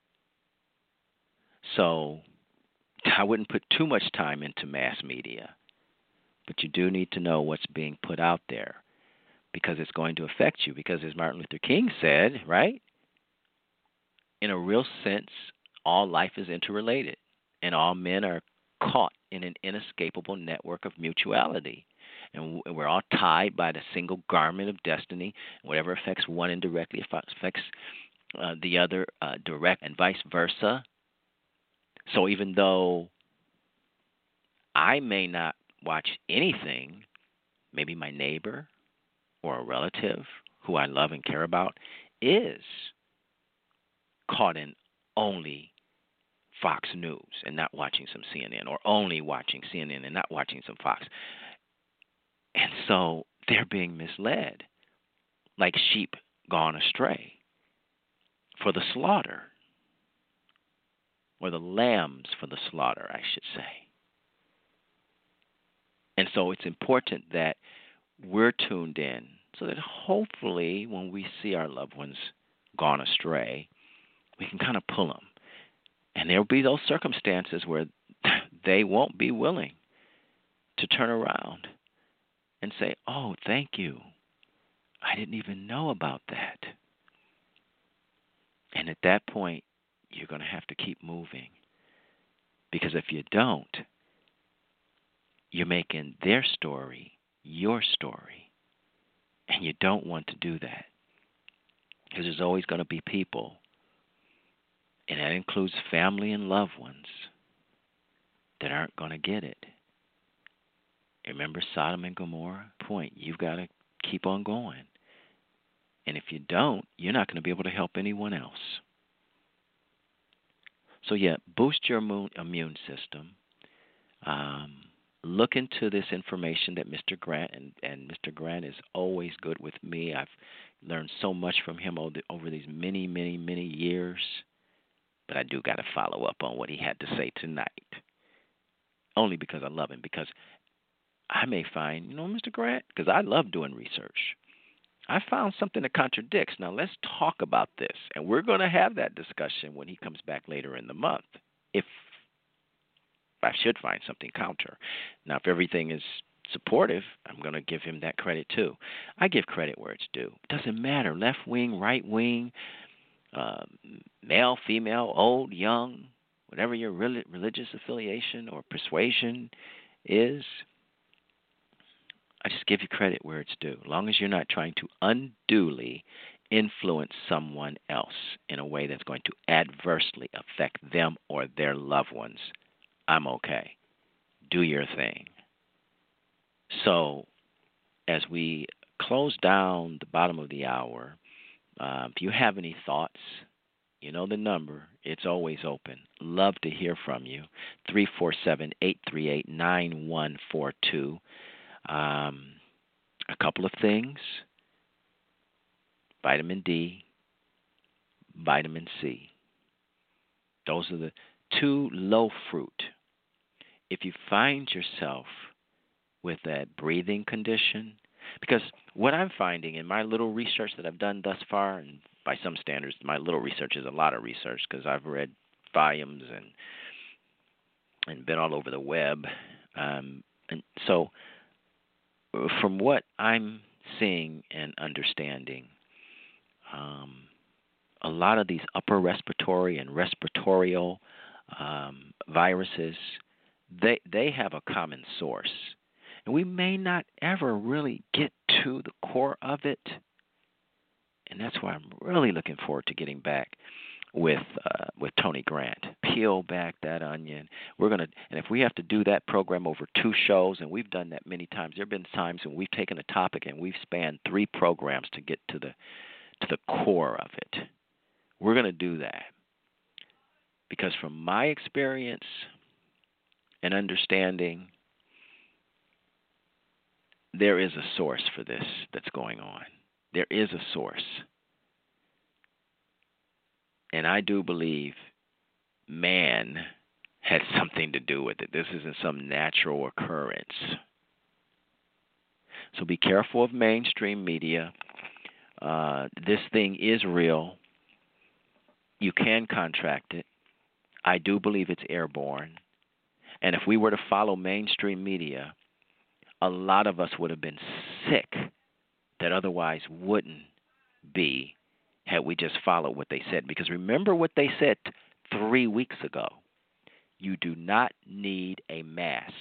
So I wouldn't put too much time into mass media, but you do need to know what's being put out there because it's going to affect you. Because as Martin Luther King said, right, in a real sense, all life is interrelated, and all men are caught in an inescapable network of mutuality. And we're all tied by the single garment of destiny. Whatever affects one indirectly affects uh, the other uh, direct, and vice versa. So even though I may not watch anything, maybe my neighbor or a relative who I love and care about is caught in only Fox News and not watching some C N N, or only watching C N N and not watching some Fox. And so they're being misled, like sheep gone astray for the slaughter, or the lambs for the slaughter, I should say. And so it's important that we're tuned in so that hopefully when we see our loved ones gone astray, we can kind of pull them. And there will be those circumstances where they won't be willing to turn around and say, oh, thank you. I didn't even know about that. And at that point, you're going to have to keep moving. Because if you don't, you're making their story your story. And you don't want to do that. Because there's always going to be people, and that includes family and loved ones, that aren't going to get it. Remember Sodom and Gomorrah? Point. You've got to keep on going. And if you don't, you're not going to be able to help anyone else. So, yeah, boost your immune system. Um, look into this information that Mister Grant, and, and Mister Grant is always good with me. I've learned so much from him over, the, over these many, many, many years. But I do got to follow up on what he had to say tonight. Only because I love him. Because I may find, you know, Mister Grant, because I love doing research. I found something that contradicts. Now, let's talk about this. And we're going to have that discussion when he comes back later in the month, if I should find something counter. Now, if everything is supportive, I'm going to give him that credit too. I give credit where it's due. It doesn't matter, left wing, right wing, uh, male, female, old, young, whatever your religious affiliation or persuasion is. I just give you credit where it's due, as long as you're not trying to unduly influence someone else in a way that's going to adversely affect them or their loved ones. I'm okay. Do your thing. So as we close down the bottom of the hour, uh, if you have any thoughts, you know the number. It's always open. Love to hear from you. three four seven, eight three eight, nine one four two. Um, a couple of things. Vitamin D, vitamin C. Those are the two low fruit. If you find yourself with that breathing condition, because what I'm finding in my little research that I've done thus far, and by some standards, my little research is a lot of research because I've read volumes and and been all over the web. Um, and so from what I'm seeing and understanding, um, a lot of these upper respiratory and respiratory um, viruses, they they have a common source. And we may not ever really get to the core of it. And that's why I'm really looking forward to getting back with uh, with Tony Grant. Peel back that onion. We're gonna, and if we have to do that program over two shows, and we've done that many times. There have been times when we've taken a topic and we've spanned three programs to get to the to the core of it. We're gonna do that because from my experience and understanding, there is a source for this that's going on. There is a source. And I do believe man had something to do with it. This isn't some natural occurrence. So be careful of mainstream media. Uh, this thing is real. You can contract it. I do believe it's airborne. And if we were to follow mainstream media, a lot of us would have been sick that otherwise wouldn't be had we just followed what they said. Because remember what they said three weeks ago. You do not need a mask.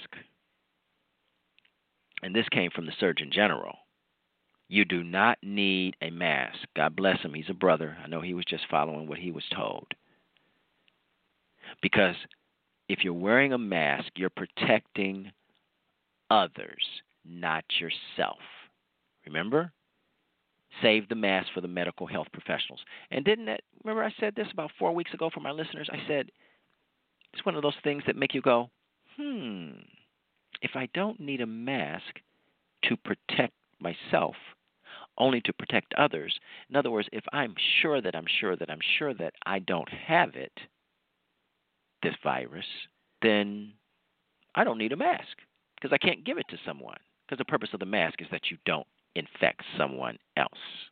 And this came from the Surgeon General. You do not need a mask. God bless him. He's a brother. I know he was just following what he was told. Because if you're wearing a mask, you're protecting others, not yourself. Remember? Save the mask for the medical health professionals. And didn't that, remember I said this about four weeks ago for my listeners? I said, it's one of those things that make you go, hmm, if I don't need a mask to protect myself, only to protect others, in other words, if I'm sure that I'm sure that I'm sure that I don't have it, this virus, then I don't need a mask because I can't give it to someone. Because the purpose of the mask is that you don't infect someone else.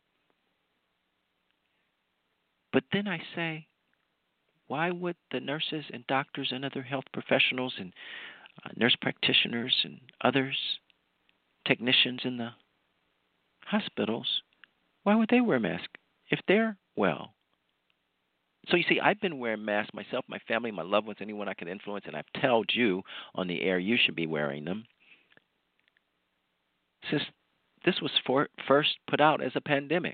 But then I say, why would the nurses and doctors and other health professionals and uh, nurse practitioners and others, technicians in the hospitals, why would they wear masks if they're well? So you see, I've been wearing masks myself, my family, my loved ones, anyone I can influence, and I've told you on the air you should be wearing them since this was for, first put out as a pandemic.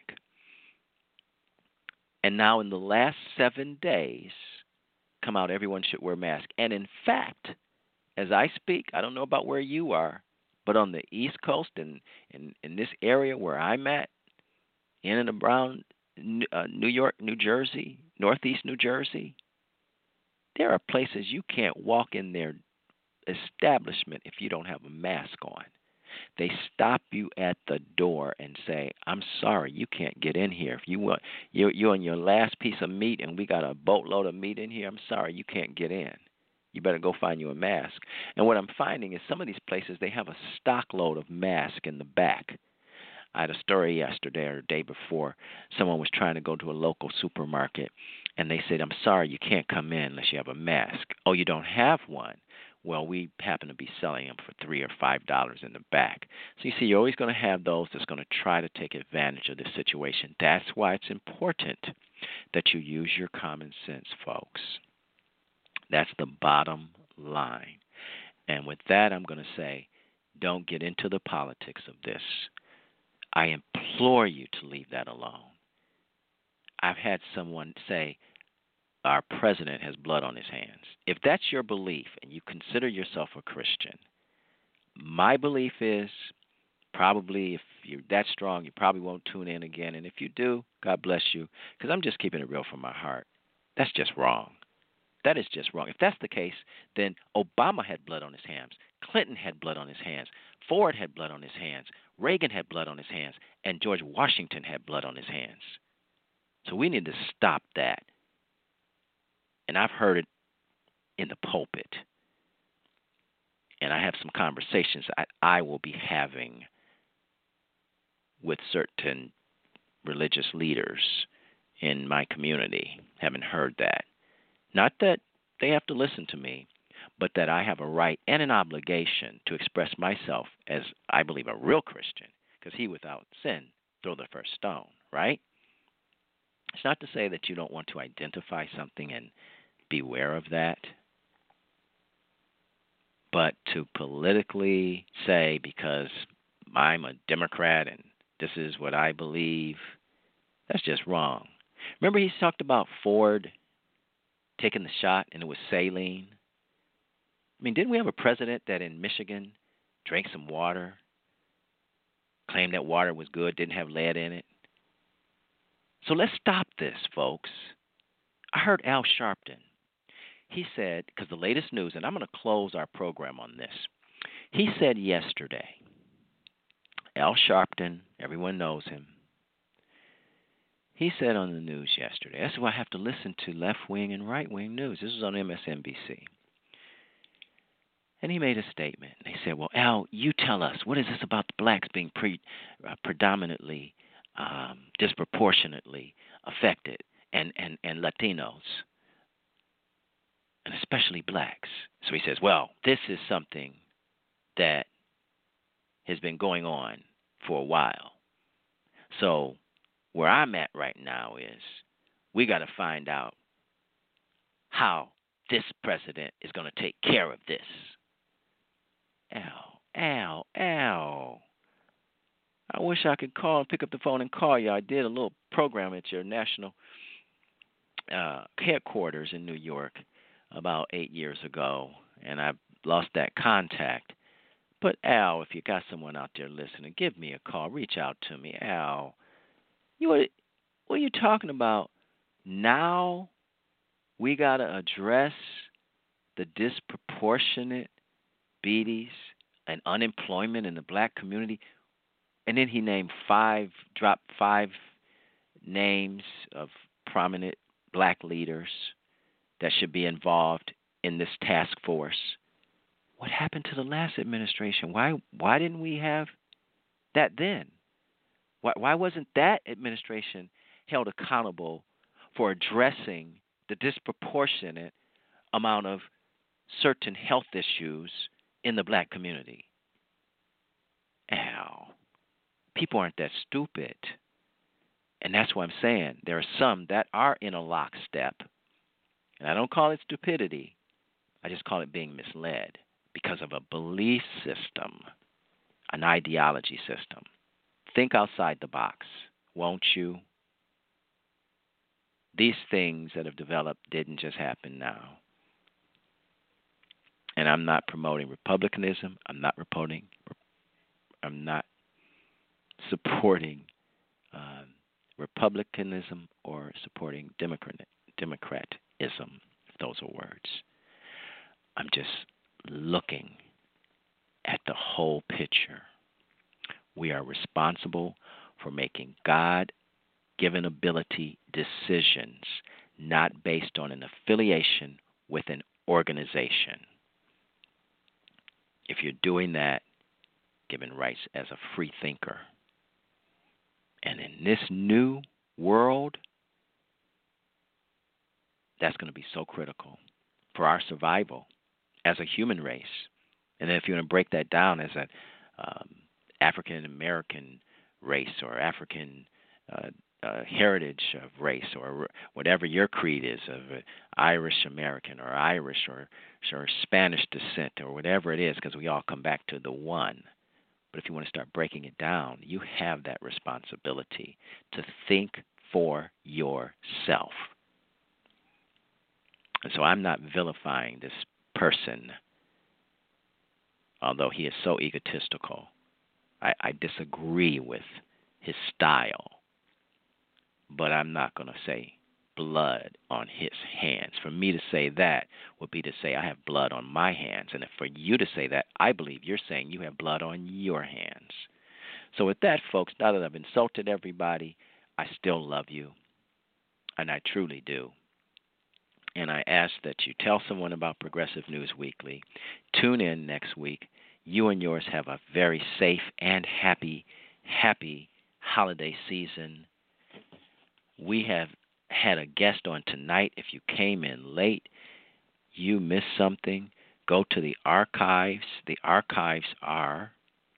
And now in the last seven days, come out, everyone should wear masks. And in fact, as I speak, I don't know about where you are, but on the East Coast and in, in this area where I'm at, in and around uh, New York, New Jersey, Northeast New Jersey, there are places you can't walk in there establishment if you don't have a mask on. They stop you at the door and say, "I'm sorry, you can't get in here. If you want, you're, you're on your last piece of meat, and we got a boatload of meat in here. I'm sorry, you can't get in. You better go find you a mask." And what I'm finding is some of these places, they have a stock load of masks in the back. I had a story yesterday or the day before. Someone was trying to go to a local supermarket, and they said, "I'm sorry, you can't come in unless you have a mask." "Oh, you don't have one?" "Well, we happen to be selling them for three or five dollars in the back." So you see, you're always going to have those that's going to try to take advantage of this situation. That's why it's important that you use your common sense, folks. That's the bottom line. And with that, I'm going to say, don't get into the politics of this. I implore you to leave that alone. I've had someone say, our president has blood on his hands. If that's your belief and you consider yourself a Christian, my belief is probably if you're that strong, you probably won't tune in again. And if you do, God bless you, because I'm just keeping it real from my heart. That's just wrong. That is just wrong. If that's the case, then Obama had blood on his hands. Clinton had blood on his hands. Ford had blood on his hands. Reagan had blood on his hands. And George Washington had blood on his hands. So we need to stop that. And I've heard it in the pulpit. And I have some conversations I, I will be having with certain religious leaders in my community. Haven't heard that. Not that they have to listen to me, but that I have a right and an obligation to express myself as I believe a real Christian, because he without sin throw the first stone, right? It's not to say that you don't want to identify something and beware of that, but to politically say because I'm a Democrat and this is what I believe, that's just wrong. Remember he talked about Ford taking the shot and it was saline? I mean, didn't we have a president that in Michigan drank some water, claimed that water was good, didn't have lead in it? So let's stop this, folks. I heard Al Sharpton. He said, because the latest news, and I'm going to close our program on this. He said yesterday, Al Sharpton, everyone knows him. He said on the news yesterday, that's why I have to listen to left-wing and right-wing news. This was on M S N B C. And he made a statement. They said, well, Al, you tell us, what is this about the blacks being pre, uh, predominantly, um, disproportionately affected, and, and, and Latinos, and especially blacks? So he says, well, this is something that has been going on for a while. So where I'm at right now is we got to find out how this president is going to take care of this. Al, Al, Al. I wish I could call and pick up the phone and call you. I did a little program at your national uh, headquarters in New York about eight years ago, and I lost that contact. But, Al, if you got someone out there listening, give me a call. Reach out to me. Al, you what, what are you talking about? Now we got to address the disproportionate beaties and unemployment in the black community. And then he named five, dropped five names of prominent black leaders that should be involved in this task force. What happened to the last administration? Why why didn't we have that then? Why why wasn't that administration held accountable for addressing the disproportionate amount of certain health issues in the black community? Ow. People aren't that stupid. And that's why I'm saying there are some that are in a lockstep. And I don't call it stupidity. I just call it being misled because of a belief system, an ideology system. Think outside the box, won't you? These things that have developed didn't just happen now. And I'm not promoting republicanism. I'm not promoting. I'm not supporting uh, republicanism or supporting Democrat democratism. If those are words. I'm just looking at the whole picture. We are responsible for making God-given ability decisions, not based on an affiliation with an organization. If you're doing that, given rights as a free thinker. And in this new world, that's going to be so critical for our survival as a human race. And then if you want to break that down as an um, African-American race or African uh, uh, heritage of race or whatever your creed is, of uh, Irish-American or Irish or, or Spanish descent or whatever it is, because we all come back to the one. But if you want to start breaking it down, you have that responsibility to think for yourself. And so I'm not vilifying this person, although he is so egotistical. I, I disagree with his style, but I'm not going to say blood on his hands. For me to say that would be to say I have blood on my hands. And if for you to say that, I believe you're saying you have blood on your hands. So with that, folks, now that I've insulted everybody, I still love you, and I truly do. And I ask that you tell someone about Progressive News Weekly. Tune in next week. You and yours have a very safe and happy, happy holiday season. We have had a guest on tonight. If you came in late, you missed something. Go to the archives. The archives are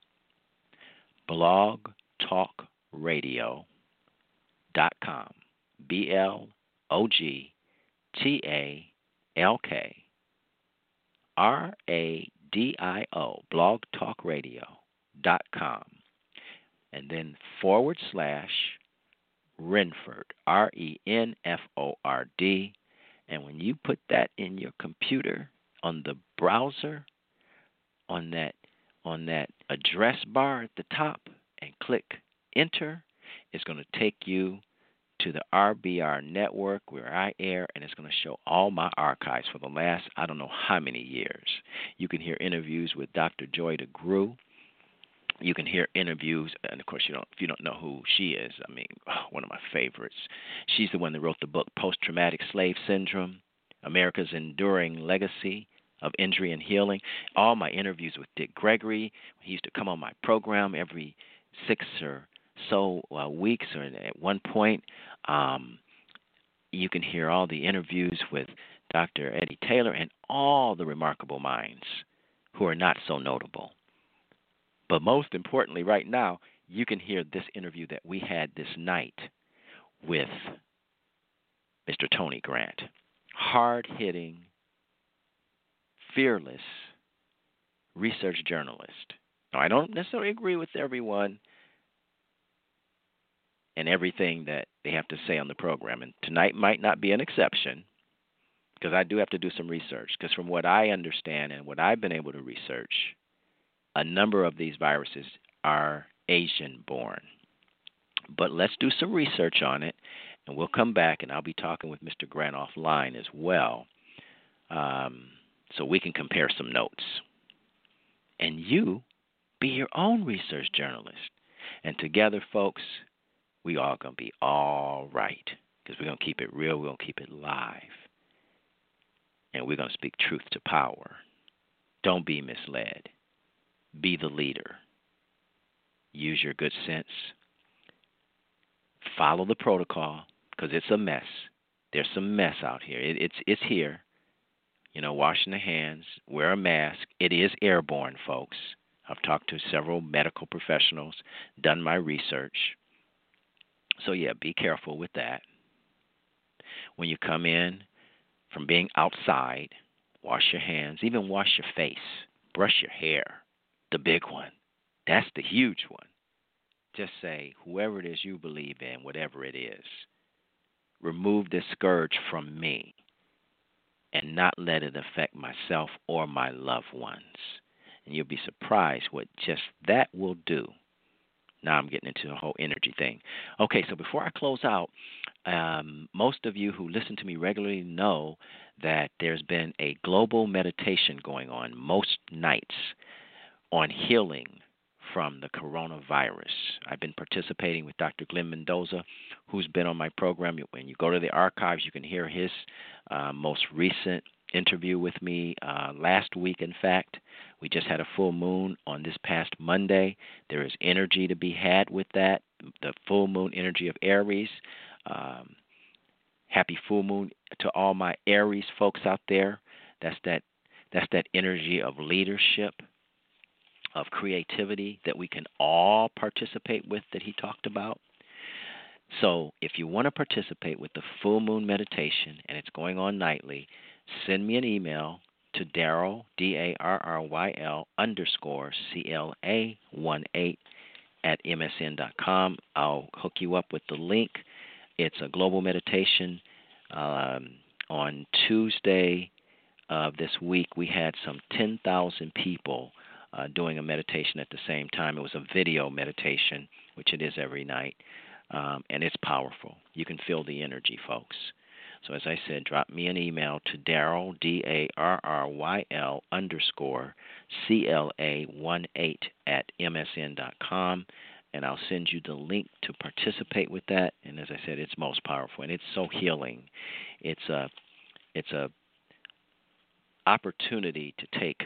blog talk radio dot com. B L O G T A L K R A D I O, blog talk radio dot com. And then forward slash Renford, R E N F O R D. And when you put that in your computer, on the browser, on that on that address bar at the top, and click enter, it's going to take you to the R B R network where I air, and it's going to show all my archives for the last, I don't know how many years. You can hear interviews with Doctor Joy DeGruy. You can hear interviews, and of course, you don't. If you don't know who she is, I mean, oh, one of my favorites. She's the one that wrote the book Post-Traumatic Slave Syndrome, America's Enduring Legacy of Injury and Healing. All my interviews with Dick Gregory. He used to come on my program every six or so uh, weeks, or at one point. Um, you can hear all the interviews with Doctor Eddie Taylor and all the remarkable minds who are not so notable. But most importantly, right now, you can hear this interview that we had this night with Mister Tony Grant. Hard-hitting, fearless research journalist. Now, I don't necessarily agree with everyone and everything that they have to say on the program, and tonight might not be an exception, because I do have to do some research, because from what I understand and what I've been able to research, a number of these viruses are Asian-born. But let's do some research on it, and we'll come back, and I'll be talking with Mister Grant offline as well, um, so we can compare some notes. And you be your own research journalist. And together, folks, we all going to be all right, because we're going to keep it real, we're going to keep it live, and we're going to speak truth to power. Don't be misled. Be the leader. Use your good sense. Follow the protocol, because it's a mess. There's some mess out here. It, it's it's here. You know, washing the hands, wear a mask. It is airborne, folks. I've talked to several medical professionals, done my research. So, yeah, be careful with that. When you come in from being outside, wash your hands, even wash your face, brush your hair. The big one. That's the huge one. Just say, whoever it is you believe in, whatever it is, remove this scourge from me and not let it affect myself or my loved ones. And you'll be surprised what just that will do. Now I'm getting into the whole energy thing. Okay, so before I close out, um, most of you who listen to me regularly know that there's been a global meditation going on most nights on healing from the coronavirus. I've been participating with Doctor Glenn Mendoza, who's been on my program. When you go to the archives, you can hear his uh, most recent interview with me uh, last week, in fact. We just had a full moon on this past Monday. There is energy to be had with that, the full moon energy of Aries. Um, happy full moon to all my Aries folks out there. That's that, that's that energy of leadership, of creativity that we can all participate with that he talked about. So if you want to participate with the full moon meditation, and it's going on nightly, send me an email to Darryl, D A R R Y L underscore C L A one eight at M S N dot com. I'll hook you up with the link. It's a global meditation. Um, on Tuesday of this week, we had some ten thousand people uh, doing a meditation at the same time. It was a video meditation, which it is every night, um, and it's powerful. You can feel the energy, folks. So as I said, drop me an email to Darryl, D A R R Y L underscore C L A one eight at M S N dot com, and I'll send you the link to participate with that. And as I said, it's most powerful, and it's so healing. It's a, it's a opportunity to take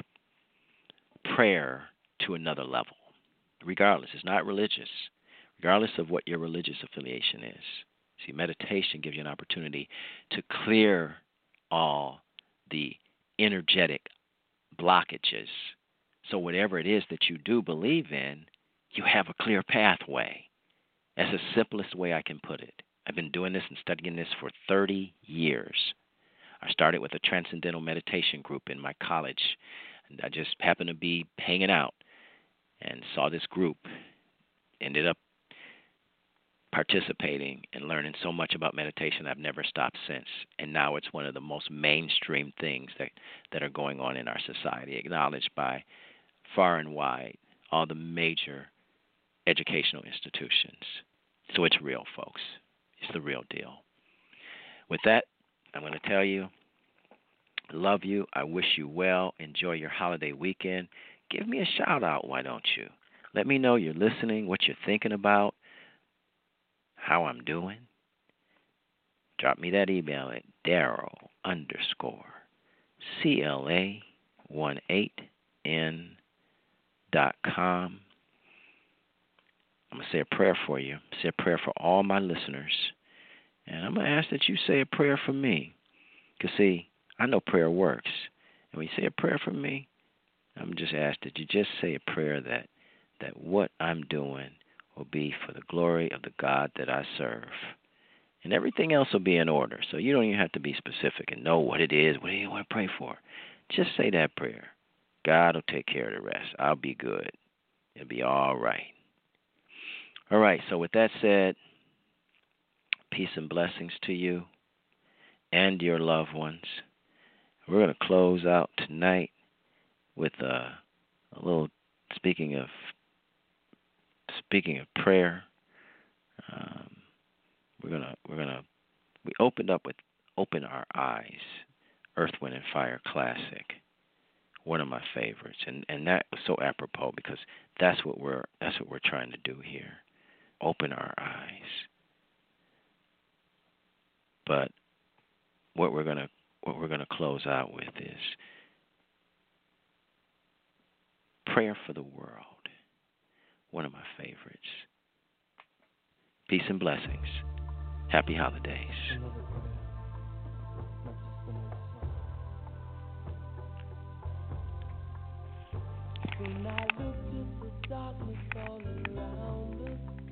prayer to another level, regardless. It's not religious, regardless of what your religious affiliation is. See, meditation gives you an opportunity to clear all the energetic blockages. So whatever it is that you do believe in, you have a clear pathway. That's the simplest way I can put it. I've been doing this and studying this for thirty years. I started with a transcendental meditation group in my college, and I just happened to be hanging out and saw this group. Ended up participating and learning so much about meditation, I've never stopped since. And now it's one of the most mainstream things that, that are going on in our society, acknowledged by far and wide all the major educational institutions. So it's real, folks. It's the real deal. With that, I'm going to tell you, I love you. I wish you well. Enjoy your holiday weekend. Give me a shout out, why don't you? Let me know you're listening, what you're thinking about, how I'm doing. Drop me that email at Darryl underscore C L A one eight N dot com. I'm going to say a prayer for you. Say a prayer for all my listeners. And I'm going to ask that you say a prayer for me. Because, see, I know prayer works. And when you say a prayer for me, I'm just ask that you just say a prayer that, that what I'm doing will be for the glory of the God that I serve. And everything else will be in order. So you don't even have to be specific and know what it is, what do you want to pray for. Just say that prayer. God will take care of the rest. I'll be good. It'll be all right. All right, so with that said, peace and blessings to you and your loved ones. We're going to close out tonight with a, a little speaking of Speaking of prayer, um, we're gonna we're gonna we opened up with "Open Our Eyes," Earth, Wind and Fire classic, one of my favorites, and and that was so apropos because that's what we're that's what we're trying to do here, open our eyes. But what we're gonna what we're gonna close out with is prayer for the world. One of my favorites. Peace and blessings. Happy holidays. When I looked at the darkness all around us,